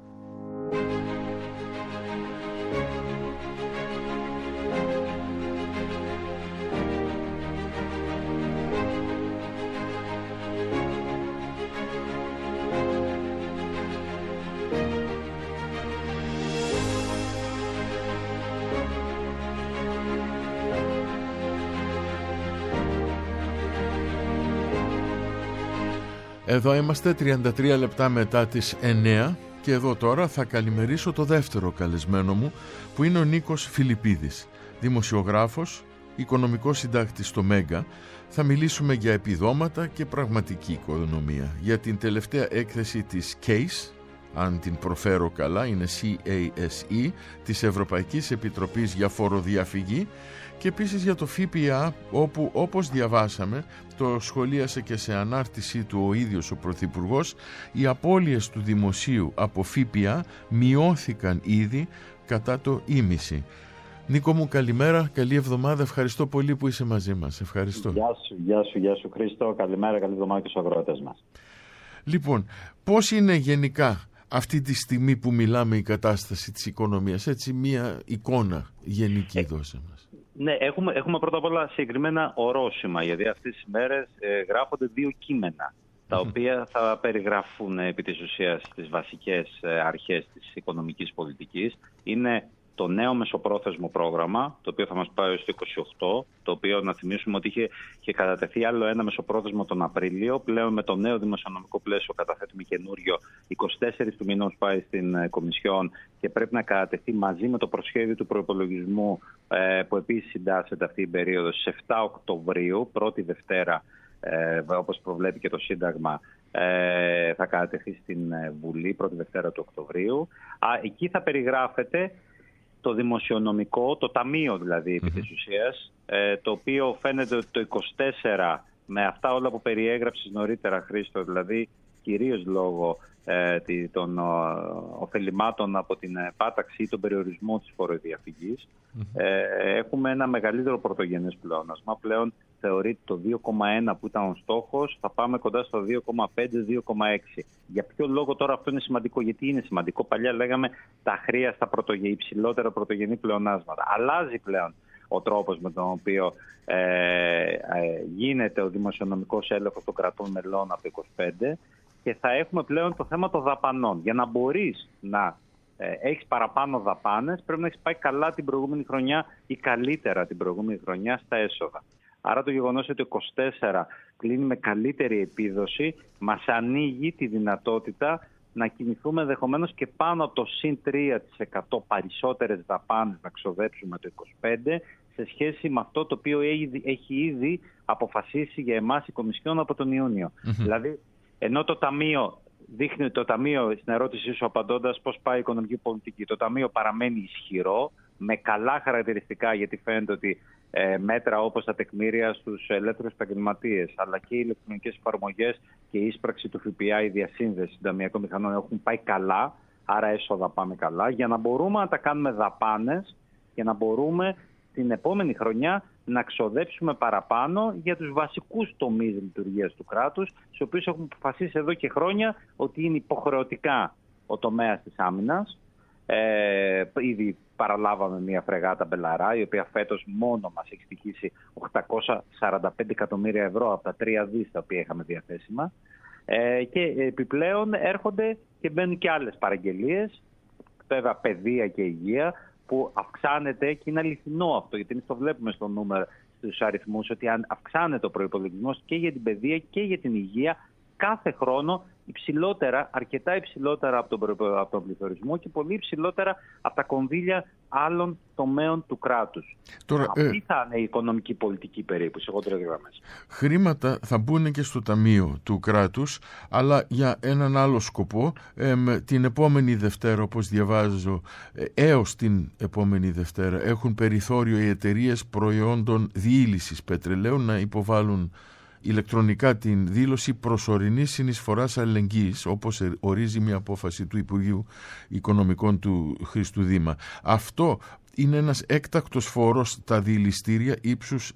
Speaker 1: Εδώ είμαστε 33 λεπτά μετά τις 9 και εδώ τώρα θα καλημερίσω το δεύτερο καλεσμένο μου που είναι ο Νίκος Φιλιππίδης, δημοσιογράφος, οικονομικός συντάκτης στο Μέγκα. Θα μιλήσουμε για επιδόματα και πραγματική οικονομία, για την τελευταία έκθεση της CASE, αν την προφέρω καλά, είναι CASE, της Ευρωπαϊκής Επιτροπής για Φοροδιαφυγή, και επίσης για το ΦΠΑ, όπου, όπως διαβάσαμε, το σχολίασε και σε ανάρτησή του ο ίδιος ο Πρωθυπουργός, οι απώλειες του δημοσίου από ΦΠΑ μειώθηκαν ήδη κατά το ίμιση. Νίκο μου, καλημέρα, καλή εβδομάδα, ευχαριστώ πολύ που είσαι μαζί μας. Ευχαριστώ.
Speaker 4: Γεια σου Χρήστο, καλημέρα, καλή εβδομάδα και στους αγρότες μας.
Speaker 1: Λοιπόν, πώς είναι γενικά αυτή τη στιγμή που μιλάμε η κατάσταση της οικονομίας, έτσι μια εικόνα γενική δώσε μας.
Speaker 4: Ναι, έχουμε πρώτα απ' όλα συγκεκριμένα ορόσημα, γιατί αυτές τις μέρες γράφονται 2 κείμενα, τα οποία θα περιγράφουν επί της ουσίας τις βασικές αρχές της οικονομικής πολιτικής. Είναι το νέο μεσοπρόθεσμο πρόγραμμα, το οποίο θα μας πάει στο 28, το οποίο να θυμίσουμε ότι είχε κατατεθεί άλλο ένα μεσοπρόθεσμο τον Απρίλιο. Πλέον με το νέο δημοσιονομικό πλαίσιο καταθέτουμε καινούριο. 24 του μηνός πάει στην Κομισιόν και πρέπει να κατατεθεί μαζί με το προσχέδιο του προϋπολογισμού, που επίσης συντάσσεται αυτή η περίοδο, στις 7 Οκτωβρίου, πρώτη Δευτέρα, όπως προβλέπει και το Σύνταγμα, θα κατατεθεί στην Βουλή, πρώτη Δευτέρα του Οκτωβρίου. Εκεί θα περιγράφεται το δημοσιονομικό, το ταμείο δηλαδή επί της ουσίας, το οποίο φαίνεται ότι το 24, με αυτά όλα που περιέγραψες νωρίτερα Χρήστο, δηλαδή κυρίως λόγω των ωφελημάτων από την πάταξη ή τον περιορισμό της φοροδιαφυγής, έχουμε ένα μεγαλύτερο πρωτογενές πλεόνασμα. Πλέον θεωρείται το 2,1 που ήταν ο στόχος, θα πάμε κοντά στο 2,5-2,6. Για ποιο λόγο τώρα αυτό είναι σημαντικό? Γιατί είναι σημαντικό? Παλιά λέγαμε τα αχρίαστα υψηλότερα πρωτογενή πλεονάσματα. Αλλάζει πλέον ο τρόπος με τον οποίο γίνεται ο δημοσιονομικός έλεγχος των κρατών μελών από το 25, και θα έχουμε πλέον το θέμα των δαπανών. Για να μπορείς να έχεις παραπάνω δαπάνες, πρέπει να έχεις πάει καλά την προηγούμενη χρονιά ή καλύτερα την προηγούμενη χρονιά στα έσοδα. Άρα το γεγονός ότι το 24 κλείνει με καλύτερη επίδοση μας ανοίγει τη δυνατότητα να κινηθούμε ενδεχομένως και πάνω από το συν 3% περισσότερες δαπάνες να ξοδέψουμε το 25, σε σχέση με αυτό το οποίο έχει ήδη αποφασίσει για εμάς η Κομισιόν από τον Ιούνιο. Δηλαδή, ενώ το Ταμείο δείχνει, το Ταμείο, στην ερώτησή σου απαντώντας πώς πάει η οικονομική πολιτική, το Ταμείο παραμένει ισχυρό, με καλά χαρακτηριστικά, γιατί φαίνεται ότι μέτρα όπως τα τεκμήρια στους ελεύθερους επαγγελματίες, αλλά και οι ηλεκτρονικές εφαρμογές και η ίσπραξη του ΦΠΑ, η διασύνδεση των ταμειακών μηχανών έχουν πάει καλά, άρα έσοδα πάμε καλά, για να μπορούμε να τα κάνουμε δαπάνες και να μπορούμε την επόμενη χρονιά να ξοδέψουμε παραπάνω για τους βασικούς τομείς λειτουργίας του κράτους, στους οποίους έχουμε αποφασίσει εδώ και χρόνια ότι είναι υποχρεωτικά ο τομέας της άμυνας. Ήδη παραλάβαμε μια φρεγάτα Μπελαρά, η οποία φέτος μόνο μας έχει στοιχήσει 845 εκατομμύρια ευρώ από τα 3 δις τα οποία είχαμε διαθέσιμα. Και επιπλέον έρχονται και μπαίνουν και άλλες παραγγελίες, βέβαια παιδεία και υγεία, που αυξάνεται, και είναι αληθινό αυτό, γιατί εμείς το βλέπουμε στο νούμερο, στους αριθμούς, ότι αν αυξάνεται ο προϋπολογισμός και για την παιδεία και για την υγεία κάθε χρόνο υψηλότερα, αρκετά υψηλότερα από τον πληθωρισμό και πολύ υψηλότερα από τα κονδύλια άλλων τομέων του κράτους.
Speaker 1: Τώρα,
Speaker 4: αυτή θα είναι η οικονομική πολιτική περίπου, σε χοντρές γραμμές.
Speaker 1: Χρήματα θα μπουν και στο Ταμείο του κράτους, αλλά για έναν άλλο σκοπό. Την επόμενη Δευτέρα, όπως διαβάζω, έως την επόμενη Δευτέρα έχουν περιθώριο οι εταιρείες προϊόντων διήλυσης πετρελαίου να υποβάλουν ηλεκτρονικά την δήλωση προσωρινής συνεισφοράς αλληλεγγύης, όπως ορίζει μια απόφαση του Υπουργείου Οικονομικών του Χρήστου Δήμα. Αυτό είναι ένας έκτακτος φόρος στα διηλιστήρια ύψους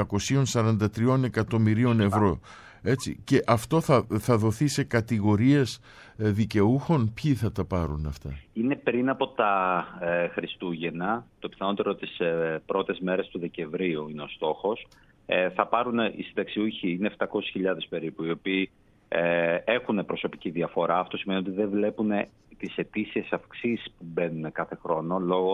Speaker 1: 243 εκατομμυρίων ευρώ. Έτσι. Και αυτό θα δοθεί σε κατηγορίες δικαιούχων. Ποιοι θα τα πάρουν αυτά?
Speaker 4: Είναι πριν από τα Χριστούγεννα, το πιθανότερο τις πρώτες μέρες του Δεκεμβρίου είναι ο στόχος. Θα πάρουν οι συνταξιούχοι, είναι 700.000 περίπου, οι οποίοι έχουν προσωπική διαφορά. Αυτό σημαίνει ότι δεν βλέπουν τις ετήσιες αυξήσεις που μπαίνουν κάθε χρόνο λόγω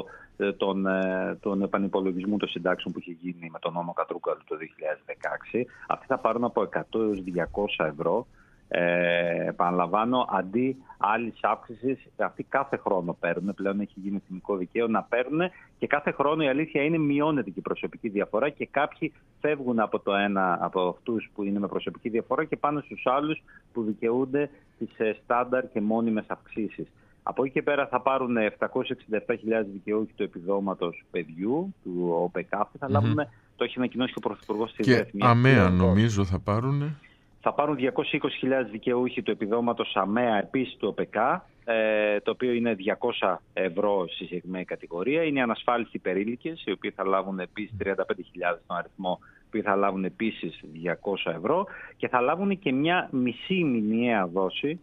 Speaker 4: των επανυπολογισμού των συντάξεων που είχε γίνει με τον νόμο Κατρούγκαλου το 2016. Αυτοί θα πάρουν από 100 έως 200 ευρώ επαναλαμβάνω, αντί άλλης αύξησης, αυτοί κάθε χρόνο παίρνουν, πλέον έχει γίνει εθνικό δικαίωμα να παίρνουν, και κάθε χρόνο η αλήθεια είναι μειώνεται και η προσωπική διαφορά, και κάποιοι φεύγουν από αυτούς που είναι με προσωπική διαφορά και πάνε στους άλλους που δικαιούνται τις στάνταρ και μόνιμες αυξήσεις. Από εκεί και πέρα θα πάρουν 767.000 δικαιούχοι του επιδόματος παιδιού, του ΟΠΕΚΑ, θα λάβουν, το έχει ανακοινώσει και ο Πρωθυπουργός στη
Speaker 1: ΔΕΘ. Και ΑΜΕΑ νομίζω θα πάρουν.
Speaker 4: Θα πάρουν 220.000 δικαιούχοι του επιδόματος ΑΜΕΑ επίσης του ΟΠΕΚΑ, το οποίο είναι 200 ευρώ στη συγκεκριμένη κατηγορία. Είναι οι ανασφάλιστοι υπερήλικες, οι οποίοι θα λάβουν επίσης 35.000 στον αριθμό, οι οποίοι θα λάβουν επίσης 200 ευρώ, και θα λάβουν και μια μισή μηνιαία δόση,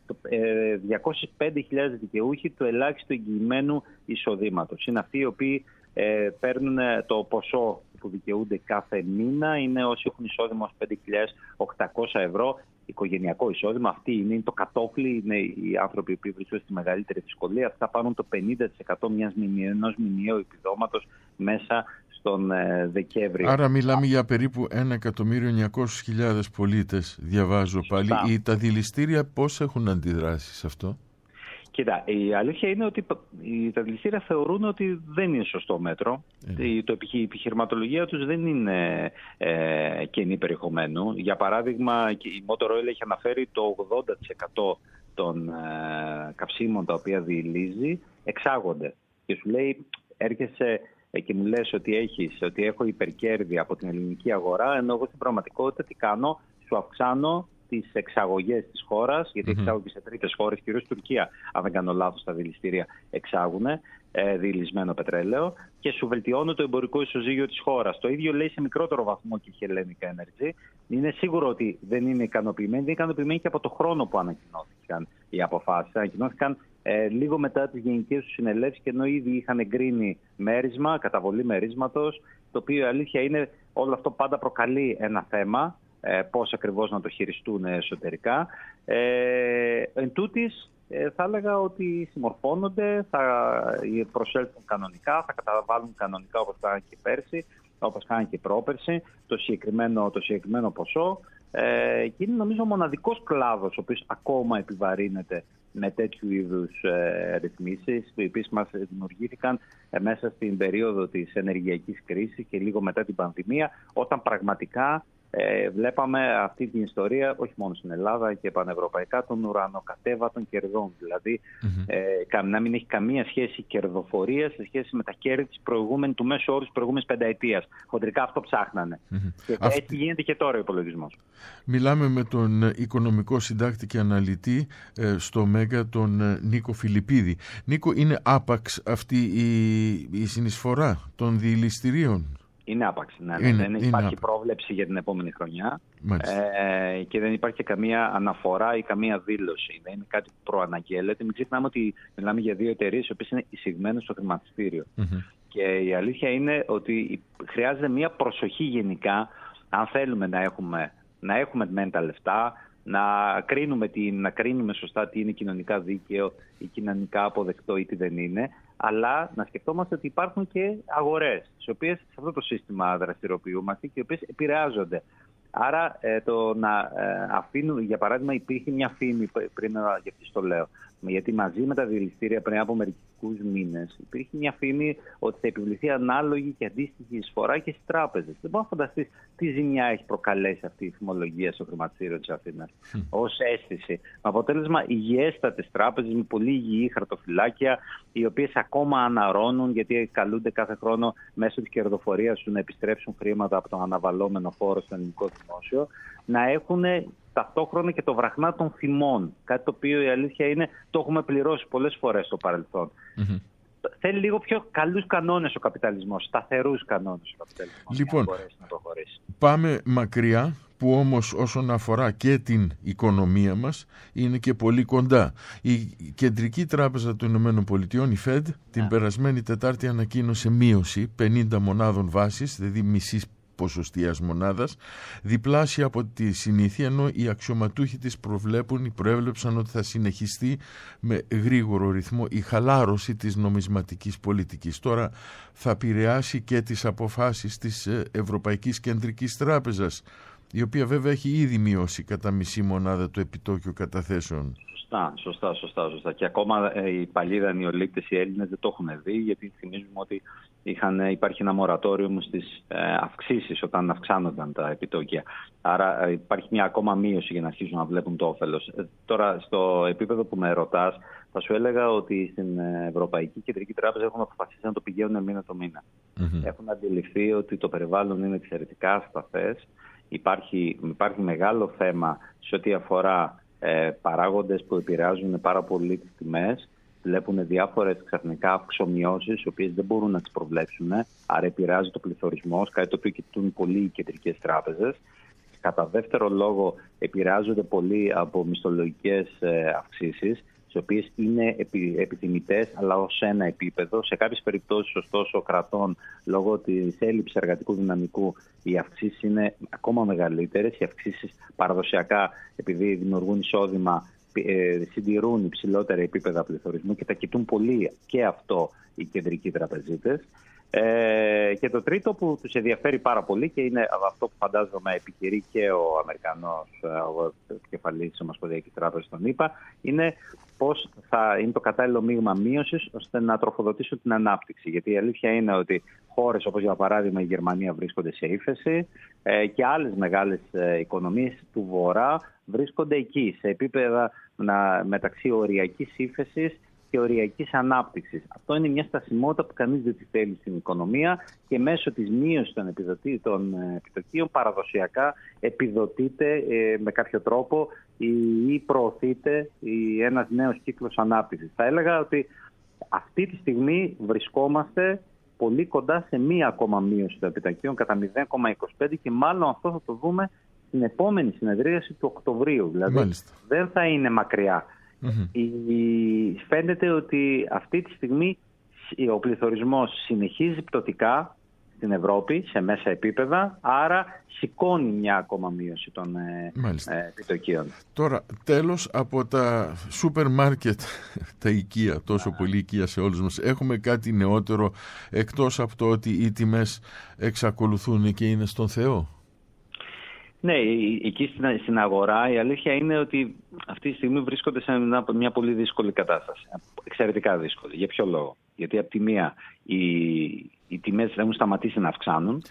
Speaker 4: 205.000 δικαιούχοι του ελάχιστου εγγυημένου εισοδήματος. Είναι αυτοί οι οποίοι παίρνουν το ποσό που δικαιούνται κάθε μήνα, είναι όσοι έχουν εισόδημα ως 5.800 ευρώ, οικογενειακό εισόδημα. Αυτή είναι το κατόφλι, είναι οι άνθρωποι που βρίσκονται στη μεγαλύτερη δυσκολία. Αυτά πάρουν το 50% ενός μηνιαίου επιδόματος μέσα στον Δεκέμβριο.
Speaker 1: Άρα μιλάμε για περίπου 1.900.000 πολίτες, διαβάζω πάλι. Τα δηληστήρια πώς έχουν αντιδράσει σε αυτό?
Speaker 4: Κοίτα, η αλήθεια είναι ότι τα δηληστήρια θεωρούν ότι δεν είναι σωστό μέτρο. Η επιχειρηματολογία τους δεν είναι κενή περιεχομένου. Για παράδειγμα, η Motor Oil έχει αναφέρει το 80% των καυσίμων τα οποία διηλύζει εξάγονται. Και σου λέει, έρχεσαι και μου λες ότι έχω υπερκέρδη από την ελληνική αγορά, ενώ εγώ στην πραγματικότητα τι κάνω? Σου αυξάνω τις εξαγωγές της χώρας, γιατί εξάγουν και σε τρίτες χώρες, κυρίως Τουρκία, αν δεν κάνω λάθος, τα δηληστήρια εξάγουν διηλυσμένο πετρέλαιο, και σου βελτιώνω το εμπορικό ισοζύγιο της χώρας. Το ίδιο λέει σε μικρότερο βαθμό και η Hellenic Energy. Είναι σίγουρο ότι δεν είναι ικανοποιημένοι. Δεν είναι ικανοποιημένοι και από το χρόνο που ανακοινώθηκαν οι αποφάσεις. Ανακοινώθηκαν λίγο μετά τις γενικές τους συνελεύσεις, και ενώ ήδη είχαν εγκρίνει μέρισμα, καταβολή μερίσματος, το οποίο η αλήθεια είναι όλο αυτό πάντα προκαλεί ένα θέμα. Πώς ακριβώς να το χειριστούν εσωτερικά. Εν τούτης, θα έλεγα ότι συμμορφώνονται, θα προσέλθουν κανονικά, θα καταβάλουν κανονικά, όπως κάνανε και πέρσι, όπως κάνανε και πρόπερσι, το συγκεκριμένο ποσό. Και είναι νομίζω ο μοναδικός κλάδος ο οποίος ακόμα επιβαρύνεται με τέτοιου είδους ρυθμίσεις, οι οποίες μας δημιουργήθηκαν μέσα στην περίοδο της ενεργειακής κρίσης και λίγο μετά την πανδημία, όταν πραγματικά βλέπαμε αυτή την ιστορία όχι μόνο στην Ελλάδα και πανευρωπαϊκά, των ουρανοκατέβατων κερδών. Δηλαδή να μην έχει καμία σχέση η κερδοφορία σε σχέση με τα κέρδη του μέσου όρου της προηγούμενης πενταετίας. Χοντρικά αυτό ψάχνανε. Και έτσι γίνεται και τώρα ο υπολογισμός. Μιλάμε με τον οικονομικό συντάκτη και αναλυτή στο Μέγκα, τον Νίκο Φιλιππίδη. Νίκο, είναι άπαξ αυτή η συνεισφορά των διηληστηρίων? Είναι άπαξ. Δεν υπάρχει πρόβλεψη για την επόμενη χρονιά και δεν υπάρχει καμία αναφορά ή καμία δήλωση. Δεν είναι κάτι που προαναγγέλλεται. Μην ξεχνάμε ότι μιλάμε για δύο εταιρείες οι οποίες είναι εισηγμένες στο χρηματιστήριο. Και η αλήθεια είναι ότι χρειάζεται μια προσοχή γενικά, αν θέλουμε να έχουμε μεν τα λεφτά, να κρίνουμε σωστά τι είναι κοινωνικά δίκαιο ή κοινωνικά αποδεκτό ή τι δεν είναι, αλλά να σκεφτόμαστε ότι υπάρχουν και αγορές, στις οποίες σε αυτό το σύστημα δραστηριοποιούμαστε και οι οποίες επηρεάζονται. Άρα το να αφήνουν, για παράδειγμα, υπήρχε μια φήμη πριν, γιατί το λέω, γιατί μαζί με τα δηληστήρια πριν από μερικούς μήνες υπήρχε μια φήμη ότι θα επιβληθεί ανάλογη και αντίστοιχη εισφορά και στις τράπεζες. Δεν μπορώ να φανταστείς τι ζημιά έχει προκαλέσει αυτή η φημολογία στο χρηματιστήριο της Αθήνας ως αίσθηση. Με αποτέλεσμα υγιέστατες τράπεζες με πολύ υγιή χαρτοφυλάκια, οι οποίες ακόμα αναρρώνουν γιατί καλούνται κάθε χρόνο μέσω της κερδοφορίας του να επιστρέψουν χρήματα από τον αναβαλλόμενο φόρο στο ελληνικό δημόσιο, να έχουν ταυτόχρονα και το βραχνά των θυμών. Κάτι το οποίο η αλήθεια είναι το έχουμε πληρώσει πολλές φορές στο παρελθόν. Θέλει λίγο πιο καλούς κανόνες ο καπιταλισμός, σταθερούς κανόνες ο καπιταλισμός.
Speaker 1: Λοιπόν, πάμε μακριά, που όμως όσον αφορά και την οικονομία μας είναι και πολύ κοντά. Η Κεντρική Τράπεζα των Ηνωμένων Πολιτειών, η Fed, την περασμένη Τετάρτη ανακοίνωσε μείωση 50 μονάδων βάσης, δηλαδή μισής ποσοστίας μονάδας, διπλάσια από τη συνήθεια, ενώ οι αξιωματούχοι της προέβλεψαν ότι θα συνεχιστεί με γρήγορο ρυθμό η χαλάρωση της νομισματικής πολιτικής. Τώρα θα επηρεάσει και τις αποφάσεις της Ευρωπαϊκής Κεντρικής Τράπεζας. η οποία βέβαια έχει ήδη μειώσει κατά μισή μονάδα το επιτόκιο καταθέσεων.
Speaker 4: Σωστά. Και ακόμα οι παλιοί δανειολήπτες, οι Έλληνες, δεν το έχουν δει, γιατί θυμίζουμε ότι υπάρχει ένα μορατόριο στις αυξήσεις όταν αυξάνονταν τα επιτόκια. Άρα υπάρχει μια ακόμα μείωση για να αρχίσουν να βλέπουν το όφελος. Τώρα, στο επίπεδο που με ρωτάς, θα σου έλεγα ότι στην Ευρωπαϊκή Κεντρική Τράπεζα έχουν αποφασίσει να το πηγαίνουν μήνα το μήνα. Έχουν αντιληφθεί ότι το περιβάλλον είναι εξαιρετικά ασταθές. Υπάρχει μεγάλο θέμα σε ό,τι αφορά παράγοντες που επηρεάζουν πάρα πολύ τις τιμές. Βλέπουν διάφορες ξαφνικά αυξομειώσεις, οι οποίες δεν μπορούν να τις προβλέψουν. Άρα επηρεάζει το πληθωρισμός, κάτι το οποίο κοιτούν πολύ οι κεντρικές τράπεζες. Κατά δεύτερο λόγο, επηρεάζονται πολύ από μισθολογικές αυξήσεις, οι οποίες είναι επιθυμητές, αλλά ως ένα επίπεδο. Σε κάποιες περιπτώσεις, ωστόσο, κρατών, λόγω της έλλειψης εργατικού δυναμικού, οι αυξήσεις είναι ακόμα μεγαλύτερες. Οι αυξήσεις παραδοσιακά, επειδή δημιουργούν εισόδημα, συντηρούν υψηλότερα επίπεδα πληθωρισμού και τα κοιτούν πολύ και αυτό οι κεντρικοί τραπεζίτες. Και το τρίτο που τους ενδιαφέρει πάρα πολύ, και είναι αυτό που φαντάζομαι επιχειρεί και ο Αμερικανός επικεφαλής της Ομοσπονδιακής Τράπεζας, τον ΗΠΑ, είναι πώς θα είναι το κατάλληλο μείγμα μείωσης ώστε να τροφοδοτήσουν την ανάπτυξη. Γιατί η αλήθεια είναι ότι χώρες όπως για παράδειγμα η Γερμανία βρίσκονται σε ύφεση και άλλες μεγάλες οικονομίες του Βορρά βρίσκονται εκεί, σε επίπεδα μεταξύ οριακής ύφεσης και οριακής ανάπτυξης. Αυτό είναι μια στασιμότητα που κανείς δεν τη θέλει στην οικονομία και μέσω της μείωσης των επιτοκίων παραδοσιακά επιδοτείται με κάποιο τρόπο ή προωθείται ένας νέος κύκλος ανάπτυξης. Θα έλεγα ότι αυτή τη στιγμή βρισκόμαστε πολύ κοντά σε μία ακόμα μείωση των επιτοκίων κατά 0,25 και μάλλον αυτό θα το δούμε στην επόμενη συνεδρίαση του Οκτωβρίου. Δηλαδή δεν θα είναι μακριά. Φαίνεται ότι αυτή τη στιγμή ο πληθωρισμός συνεχίζει πτωτικά στην Ευρώπη σε μέσα επίπεδα, άρα σηκώνει μια ακόμα μείωση των επιτοκίων.
Speaker 1: Τώρα, τέλος, από τα σούπερ μάρκετ, τα οικεία, τόσο πολύ οικεία σε όλους μας, έχουμε κάτι νεότερο εκτός από το ότι οι τιμές εξακολουθούν και είναι στον Θεό?
Speaker 4: Ναι, εκεί στην αγορά η αλήθεια είναι ότι αυτή τη στιγμή βρίσκονται σε μια πολύ δύσκολη κατάσταση. Εξαιρετικά δύσκολη. Για ποιο λόγο? Γιατί από τη μία οι τιμές έχουν σταματήσει να αυξάνουν,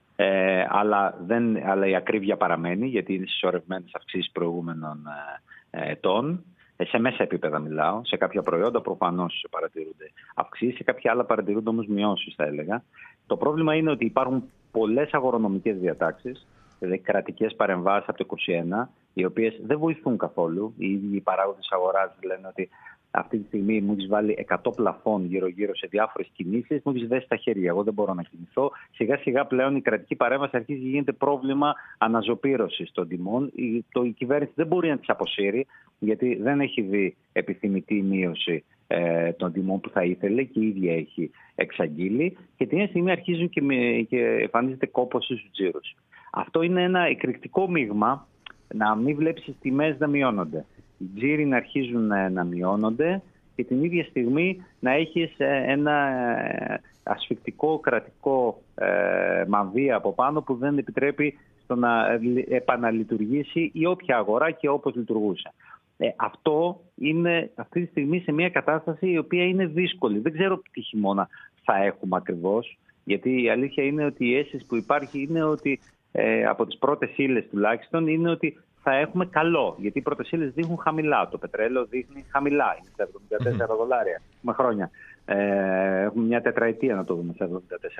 Speaker 4: αλλά η ακρίβεια παραμένει, γιατί είναι συσσωρευμένες αυξήσεις προηγούμενων ετών. Σε μέσα επίπεδα μιλάω. Σε κάποια προϊόντα προφανώς παρατηρούνται αυξήσεις, σε κάποια άλλα παρατηρούνται όμως μειώσεις, θα έλεγα. Το πρόβλημα είναι ότι υπάρχουν πολλές αγορονομικές διατάξεις, δηλαδή κρατικές παρεμβάσεις από το 2021, οι οποίες δεν βοηθούν καθόλου. Οι ίδιοι παράγοντες της αγοράς λένε ότι αυτή τη στιγμή μου έχεις βάλει 100 πλαφών γύρω-γύρω σε διάφορες κινήσεις, μου έχεις δέσει τα χέρια. Εγώ δεν μπορώ να κινηθώ. Σιγά-σιγά πλέον η κρατική παρέμβαση αρχίζει και γίνεται πρόβλημα αναζωπήρωσης των τιμών. Η κυβέρνηση δεν μπορεί να τις αποσύρει, γιατί δεν έχει δει επιθυμητή μείωση των τιμών που θα ήθελε και η ίδια έχει εξαγγείλει. Και την ίδια στιγμή αρχίζουν και εμφανίζεται κόπωση στους τζίρους. Αυτό είναι ένα εκρηκτικό μείγμα, να μην βλέπεις τις τιμές να μειώνονται. Οι τζίροι να αρχίζουν να μειώνονται και την ίδια στιγμή να έχεις ένα ασφυκτικό κρατικό μανδύα από πάνω που δεν επιτρέπει στο να επαναλειτουργήσει η όποια αγορά και όπως λειτουργούσε. Αυτό είναι αυτή τη στιγμή σε μια κατάσταση η οποία είναι δύσκολη. Δεν ξέρω τι χειμώνα θα έχουμε ακριβώς, γιατί η αλήθεια είναι ότι η αίσθηση που υπάρχει είναι ότι από τις πρώτες ύλες τουλάχιστον είναι ότι θα έχουμε καλό, γιατί οι πρώτες ύλες δείχνουν χαμηλά. Το πετρέλαιο δείχνει χαμηλά, είναι στα $74 με χρόνια. Έχουμε μια τετραετία να το δούμε στα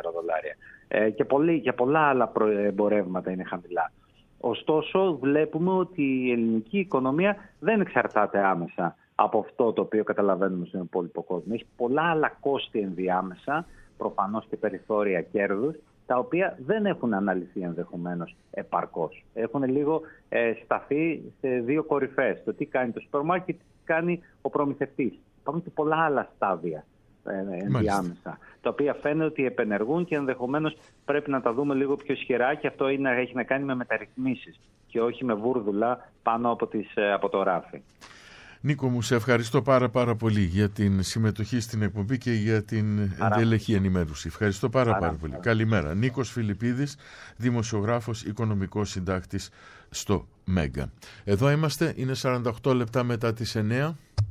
Speaker 4: $74. Και πολλά άλλα εμπορεύματα είναι χαμηλά. Ωστόσο βλέπουμε ότι η ελληνική οικονομία δεν εξαρτάται άμεσα από αυτό το οποίο καταλαβαίνουμε στον υπόλοιπο κόσμο. Έχει πολλά άλλα κόστη ενδιάμεσα, προφανώς και περιθώρια κέρδους, τα οποία δεν έχουν αναλυθεί ενδεχομένως επαρκώς. Έχουν λίγο σταθεί σε δύο κορυφές. Το τι κάνει το σούπερ μάρκετ, τι κάνει ο προμηθευτής. Υπάρχουν και πολλά άλλα στάδια ενδιάμεσα, τα οποία φαίνεται ότι επενεργούν και ενδεχομένως πρέπει να τα δούμε λίγο πιο ισχυρά, και αυτό έχει να κάνει με μεταρρυθμίσεις και όχι με βούρδουλα πάνω από το ράφι.
Speaker 1: Νίκο μου, σε ευχαριστώ πάρα πολύ για την συμμετοχή στην εκπομπή και για την εντελεχή ενημέρωση. Ευχαριστώ πάρα πολύ. Καλημέρα. Νίκος Φιλιππίδης, δημοσιογράφος, οικονομικός συντάκτης στο Μέγκα. Εδώ είμαστε, είναι 48 λεπτά μετά τις 9.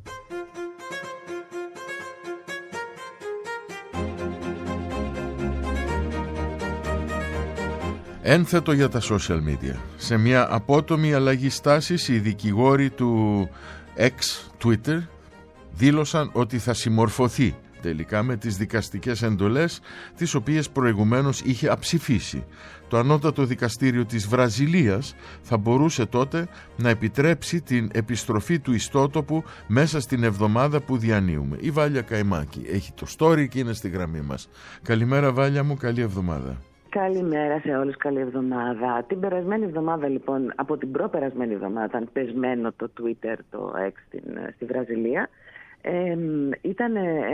Speaker 1: Ένθετο για τα social media. Σε μια απότομη αλλαγή στάσης, οι δικηγόροι του Twitter δήλωσαν ότι θα συμμορφωθεί τελικά με τις δικαστικές εντολές τις οποίες προηγουμένως είχε αψηφίσει. Το ανώτατο δικαστήριο της Βραζιλίας θα μπορούσε τότε να επιτρέψει την επιστροφή του ιστότοπου μέσα στην εβδομάδα που διανύουμε. Η Βάλια Καϊμάκη έχει το story και είναι στη γραμμή μας. Καλημέρα Βάλια μου, καλή εβδομάδα.
Speaker 5: Καλημέρα σε όλους, καλή εβδομάδα. Την περασμένη εβδομάδα λοιπόν, από την προπερασμένη εβδομάδα ήταν πεσμένο το Twitter, το X στη Βραζιλία. Ήταν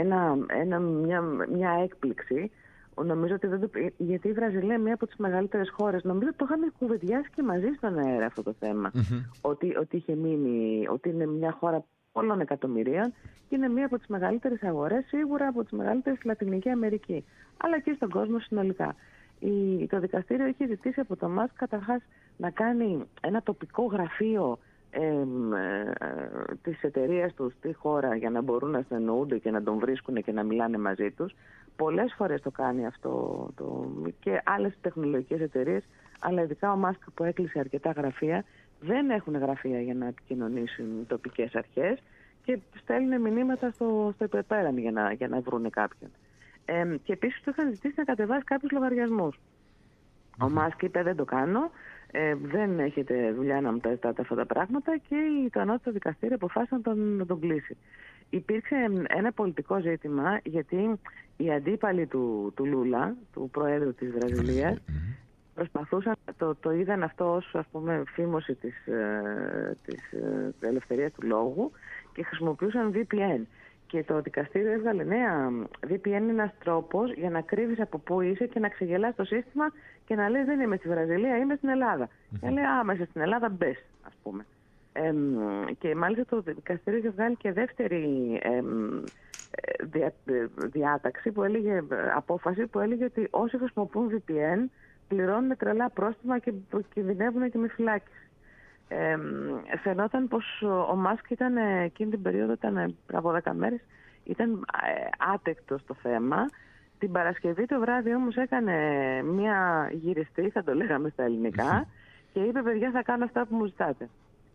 Speaker 5: μια έκπληξη. Νομίζω ότι γιατί η Βραζιλία είναι μία από τις μεγαλύτερες χώρες. Νομίζω ότι το είχαμε κουβεντιάσει και μαζί στον αέρα αυτό το θέμα. Ότι είχε μείνει, ότι είναι μια χώρα πολλών εκατομμυρίων και είναι μία από τις μεγαλύτερες αγορές, σίγουρα από τις μεγαλύτερες στη Λατινική Αμερική, αλλά και στον κόσμο συνολικά. Το δικαστήριο έχει ζητήσει από το ΜΑΣΚ καταρχάς να κάνει ένα τοπικό γραφείο της εταιρείας του στη χώρα για να μπορούν να συνεννοούνται και να τον βρίσκουν και να μιλάνε μαζί τους. Πολλές φορές το κάνει αυτό και άλλες τεχνολογικές εταιρείες, αλλά ειδικά ο ΜΑΣΚ που έκλεισε αρκετά γραφεία δεν έχουν γραφεία για να επικοινωνήσουν τοπικές αρχές και στέλνουν μηνύματα στο υπεπέραν για να βρουν κάποιον. Και επίσης του είχαν ζητήσει να κατεβάσει κάποιους λογαριασμούς. Ο ΜΑΣΚ είπε δεν το κάνω, δεν έχετε δουλειά να μου τα ζητάτε αυτά τα πράγματα και το ανώτατο δικαστήριο αποφάσισε να τον κλείσει. Υπήρξε ένα πολιτικό ζήτημα γιατί οι αντίπαλοι του Λούλα, του Προέδρου της Βραζιλίας, προσπαθούσαν, το είδαν αυτό ως φήμωση της ελευθερίας του λόγου και χρησιμοποιούσαν VPN. Και το δικαστήριο έβγαλε νέα VPN, είναι ένας τρόπος για να κρύβεις από πού είσαι και να ξεγελάς το σύστημα και να λες δεν είμαι στη Βραζιλία, είμαι στην Ελλάδα. Και λέει μέσα στην Ελλάδα μπες, ας πούμε. Και μάλιστα το δικαστήριο είχε βγάλει και δεύτερη διάταξη που έλεγε, απόφαση που έλεγε ότι όσοι χρησιμοποιούν VPN πληρώνουν τρελά πρόστιμα και κινδυνεύουν και με φυλάκιση. Φαινόταν πως ο ΜΑΣΚ ήταν εκείνη την περίοδο, πριν από 10 μέρες, ήταν άτεκτο στο θέμα. Την Παρασκευή το βράδυ όμως έκανε μια γυριστή, θα το λέγαμε στα ελληνικά, και είπε παιδιά θα κάνω αυτά που μου ζητάτε.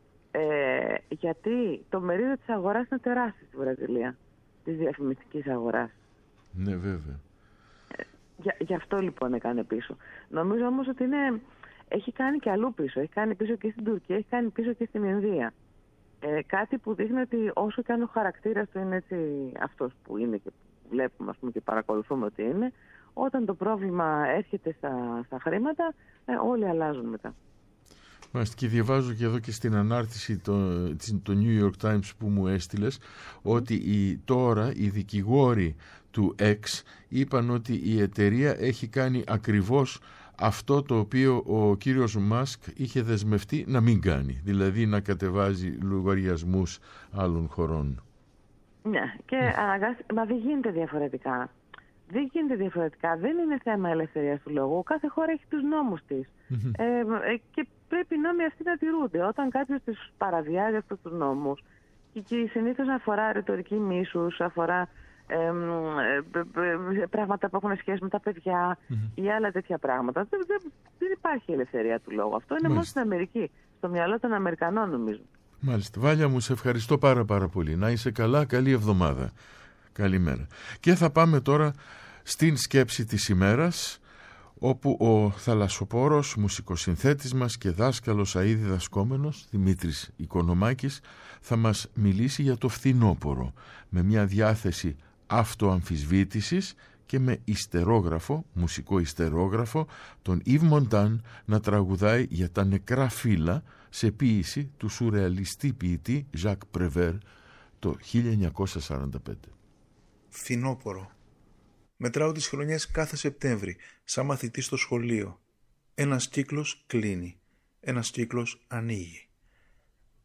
Speaker 5: Γιατί το μερίδιο της αγοράς είναι τεράστιο στη Βραζιλία, της διαφημιστικής αγοράς.
Speaker 1: Ναι βέβαια.
Speaker 5: Γι' αυτό λοιπόν έκανε πίσω. Νομίζω όμως ότι έχει κάνει και αλλού πίσω. Έχει κάνει πίσω και στην Τουρκία, έχει κάνει πίσω και στην Ινδία. Κάτι που δείχνει ότι όσο και αν ο χαρακτήρας του είναι έτσι αυτός που είναι και βλέπουμε και παρακολουθούμε ότι είναι, όταν το πρόβλημα έρχεται στα χρήματα, όλοι αλλάζουν μετά.
Speaker 1: Μάλιστα, και διαβάζω και εδώ και στην ανάρτηση το New York Times που μου έστειλες ότι τώρα οι δικηγόροι του X είπαν ότι η εταιρεία έχει κάνει ακριβώς αυτό το οποίο ο κύριος Μάσκ είχε δεσμευτεί να μην κάνει, δηλαδή να κατεβάζει λογαριασμούς άλλων χωρών.
Speaker 5: Ναι, και μα δεν γίνεται διαφορετικά. Δεν γίνεται διαφορετικά. Δεν είναι θέμα ελευθερίας του λόγου. Κάθε χώρα έχει τους νόμους της. Και πρέπει οι νόμοι αυτοί να τηρούνται. Όταν κάποιος τους παραβιάζει αυτούς τους νόμους, και συνήθως αφορά ρητορική μίσους, αφορά πράγματα που έχουν σχέση με τα παιδιά ή άλλα τέτοια πράγματα, δεν υπάρχει ελευθερία του λόγου. Αυτό είναι μόνο στην Αμερική, στο μυαλό των Αμερικανών νομίζω. Μάλιστα.
Speaker 1: Βάλια μου, σε ευχαριστώ πάρα πολύ. Να είσαι καλά, καλή εβδομάδα. Καλημέρα. Και θα πάμε τώρα στην σκέψη της ημέρας, όπου ο θαλασσοπόρος, μουσικοσυνθέτης μας και δάσκαλος αΐ διδασκόμενος Δημήτρης Οικονομάκης θα μας μιλήσει για το φθινόπωρο με μια διάθεση αυτοαμφισβήτησης και με ιστερόγραφο, μουσικό ιστερόγραφο, τον Yves Montand να τραγουδάει για τα νεκρά φύλλα σε ποίηση του σουρεαλιστή ποιητή Jacques Prévert το 1945.
Speaker 6: Φθινόπωρο. Μετράω τις χρονιές κάθε Σεπτέμβρη, σαν μαθητής στο σχολείο. Ένας κύκλος κλείνει, ένας κύκλος ανοίγει.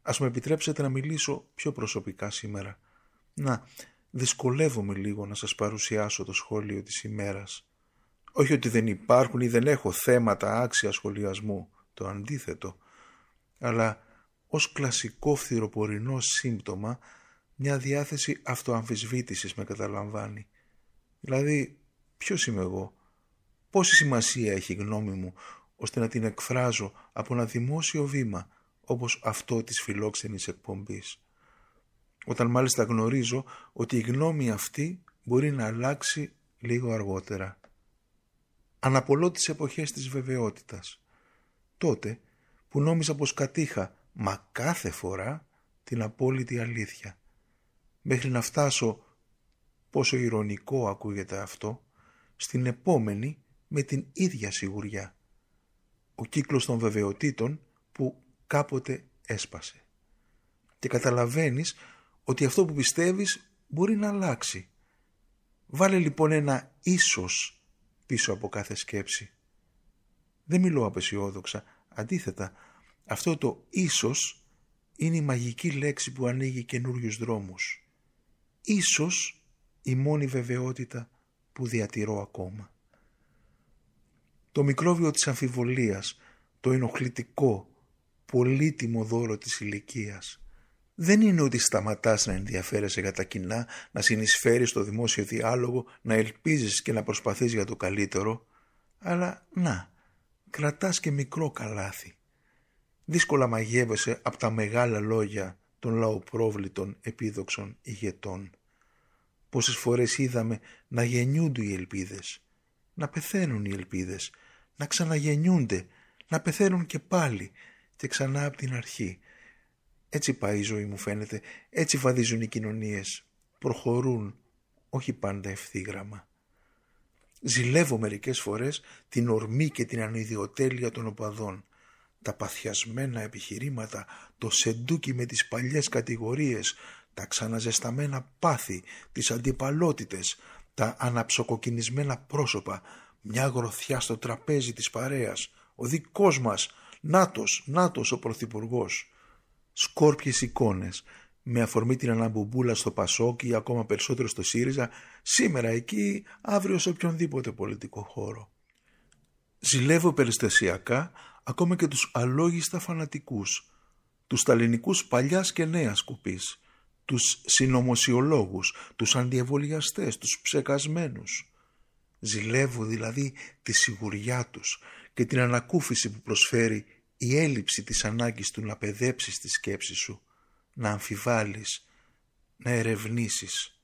Speaker 6: Ας μου επιτρέψετε να μιλήσω πιο προσωπικά σήμερα. Να, δυσκολεύομαι λίγο να σας παρουσιάσω το σχόλιο της ημέρας. Όχι ότι δεν υπάρχουν ή δεν έχω θέματα άξια σχολιασμού, το αντίθετο, αλλά ως κλασικό φθιροπορεινό σύμπτωμα μια διάθεση αυτοαμφισβήτησης με καταλαμβάνει. Δηλαδή, ποιος είμαι εγώ, πόση σημασία έχει η γνώμη μου ώστε να την εκφράζω από ένα δημόσιο βήμα όπως αυτό της φιλόξενης εκπομπής. Όταν μάλιστα γνωρίζω ότι η γνώμη αυτή μπορεί να αλλάξει λίγο αργότερα. Αναπολώ τις εποχές της βεβαιότητας. Τότε που νόμιζα πως κατήχα, μα κάθε φορά, την απόλυτη αλήθεια. Μέχρι να φτάσω, πόσο ειρωνικό ακούγεται αυτό, στην επόμενη με την ίδια σιγουριά. Ο κύκλος των βεβαιοτήτων που κάποτε έσπασε. Και καταλαβαίνεις ότι αυτό που πιστεύεις μπορεί να αλλάξει. Βάλε λοιπόν ένα ίσως πίσω από κάθε σκέψη. Δεν μιλώ απεσιόδοξα, αντίθετα, αυτό το ίσως είναι η μαγική λέξη που ανοίγει καινούριους δρόμους. Ίσως η μόνη βεβαιότητα που διατηρώ ακόμα. Το μικρόβιο της αμφιβολίας, το ενοχλητικό, πολύτιμο δώρο της ηλικίας, δεν είναι ότι σταματάς να ενδιαφέρεσαι για τα κοινά, να συνεισφέρεις στο δημόσιο διάλογο, να ελπίζεις και να προσπαθείς για το καλύτερο, αλλά να, κρατάς και μικρό καλάθι. Δύσκολα μαγεύεσαι από τα μεγάλα λόγια των λαοπρόβλητων επίδοξων ηγετών. Πόσες φορές είδαμε να γεννιούνται οι ελπίδες, να πεθαίνουν οι ελπίδες, να ξαναγεννιούνται, να πεθαίνουν και πάλι και ξανά από την αρχή. Έτσι πάει η ζωή μου φαίνεται, έτσι βαδίζουν οι κοινωνίες, προχωρούν, όχι πάντα ευθύγραμμα. Ζηλεύω μερικές φορές την ορμή και την ανιδιοτέλεια των οπαδών, τα παθιασμένα επιχειρήματα, το σεντούκι με τις παλιές κατηγορίες, τα ξαναζεσταμένα πάθη, τις αντιπαλότητες, τα αναψοκοκκινισμένα πρόσωπα, μια γροθιά στο τραπέζι της παρέας, ο δικός μας, νάτος ο πρωθυπουργός. Σκόρπιες εικόνες, με αφορμή την αναμπουμπούλα στο Πασόκ ή ακόμα περισσότερο στο ΣΥΡΙΖΑ, σήμερα εκεί, αύριο σε οποιονδήποτε πολιτικό χώρο. Ζηλεύω περιστασιακά ακόμα και τους αλόγιστα φανατικούς, τους σταλινικούς παλιάς και νέας κουπής, τους συνωμοσιολόγους, τους αντιεμβολιαστές, τους ψεκασμένους. Ζηλεύω δηλαδή τη σιγουριά τους και την ανακούφιση που προσφέρει η έλλειψη της ανάγκης του να παιδέψεις τη σκέψη σου, να αμφιβάλλεις, να ερευνήσεις.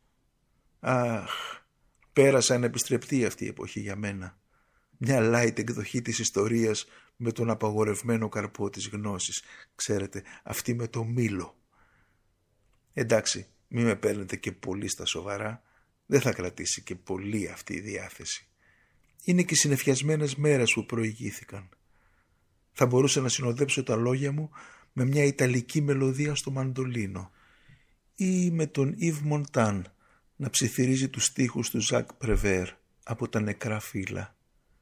Speaker 6: Αχ, πέρασα ανεπιστρεπτή αυτή η εποχή για μένα. Μια light εκδοχή της ιστορίας με τον απαγορευμένο καρπό της γνώσης. Ξέρετε, αυτή με το μήλο. Εντάξει, μη με παίρνετε και πολύ στα σοβαρά. Δεν θα κρατήσει και πολύ αυτή η διάθεση. Είναι και οι συννεφιασμένες μέρες που προηγήθηκαν. Θα μπορούσα να συνοδέψω τα λόγια μου με μια ιταλική μελωδία στο μαντολίνο ή με τον Ιβ Μοντάν να ψιθυρίζει τους στίχους του Ζακ Πρεβέρ από τα νεκρά φύλλα.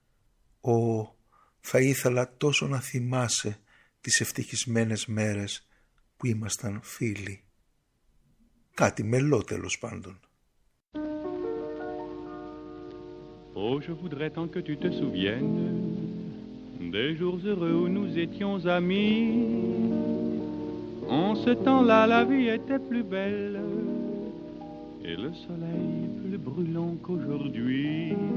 Speaker 6: Θα ήθελα τόσο να θυμάσαι τις ευτυχισμένες μέρες που ήμασταν φίλοι. Κάτι μελό τέλος πάντων.
Speaker 7: Oh, je voudrais tant que tu te souviennes des jours heureux où nous étions amis. En ce temps-là, la vie était plus belle et le soleil plus brûlant qu'aujourd'hui.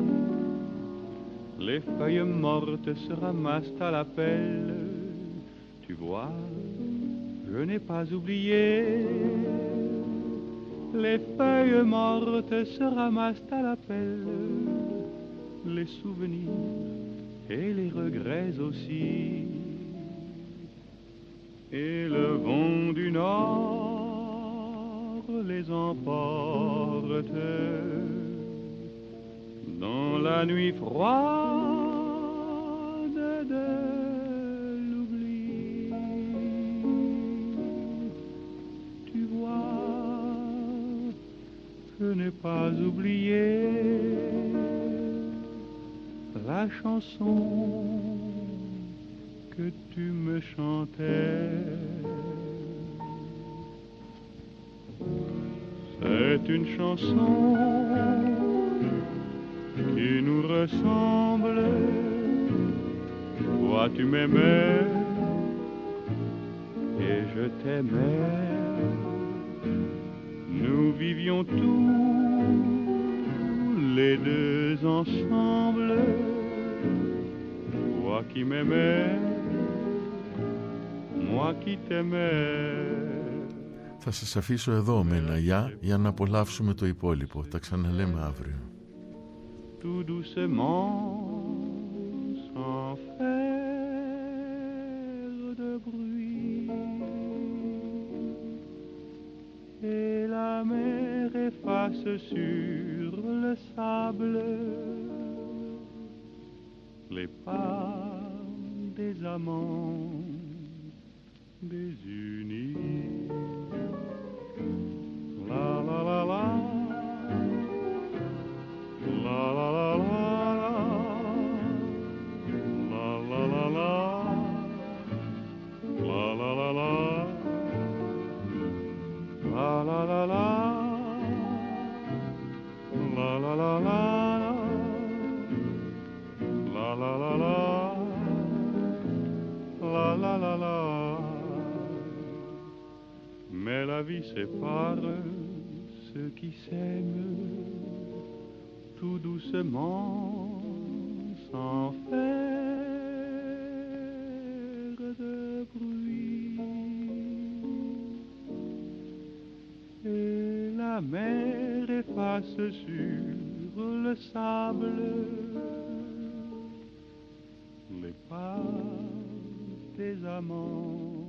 Speaker 7: Les feuilles mortes se ramassent à la pelle. Tu vois, je n'ai pas oublié. Les feuilles mortes se ramassent à la pelle. Les souvenirs et les regrets aussi. Et le vent du nord les emporte dans la nuit froide de l'oubli. Tu vois, je n'ai pas oublié la chanson que tu me chantais une chanson qui nous ressemble. Toi tu m'aimais et je t'aimais. Nous vivions tous les deux ensemble. Toi qui m'aimais, moi qui t'aimais.
Speaker 1: Θα σας αφήσω εδώ με ένα γεια για να απολαύσουμε το υπόλοιπο. Τα ξαναλέμε αύριο.
Speaker 7: Tout doucement, sans faire de bruit, et la mer efface sur le sable les pas des amants désunis. La la la la, la la la la, la la la la, la la la la, la la la la, la la la la, la la la la, la la la la. Mais la vie sépare ceux qui s'aiment tout doucement, sans faire de bruit. Et la mer efface sur le sable les pas des amants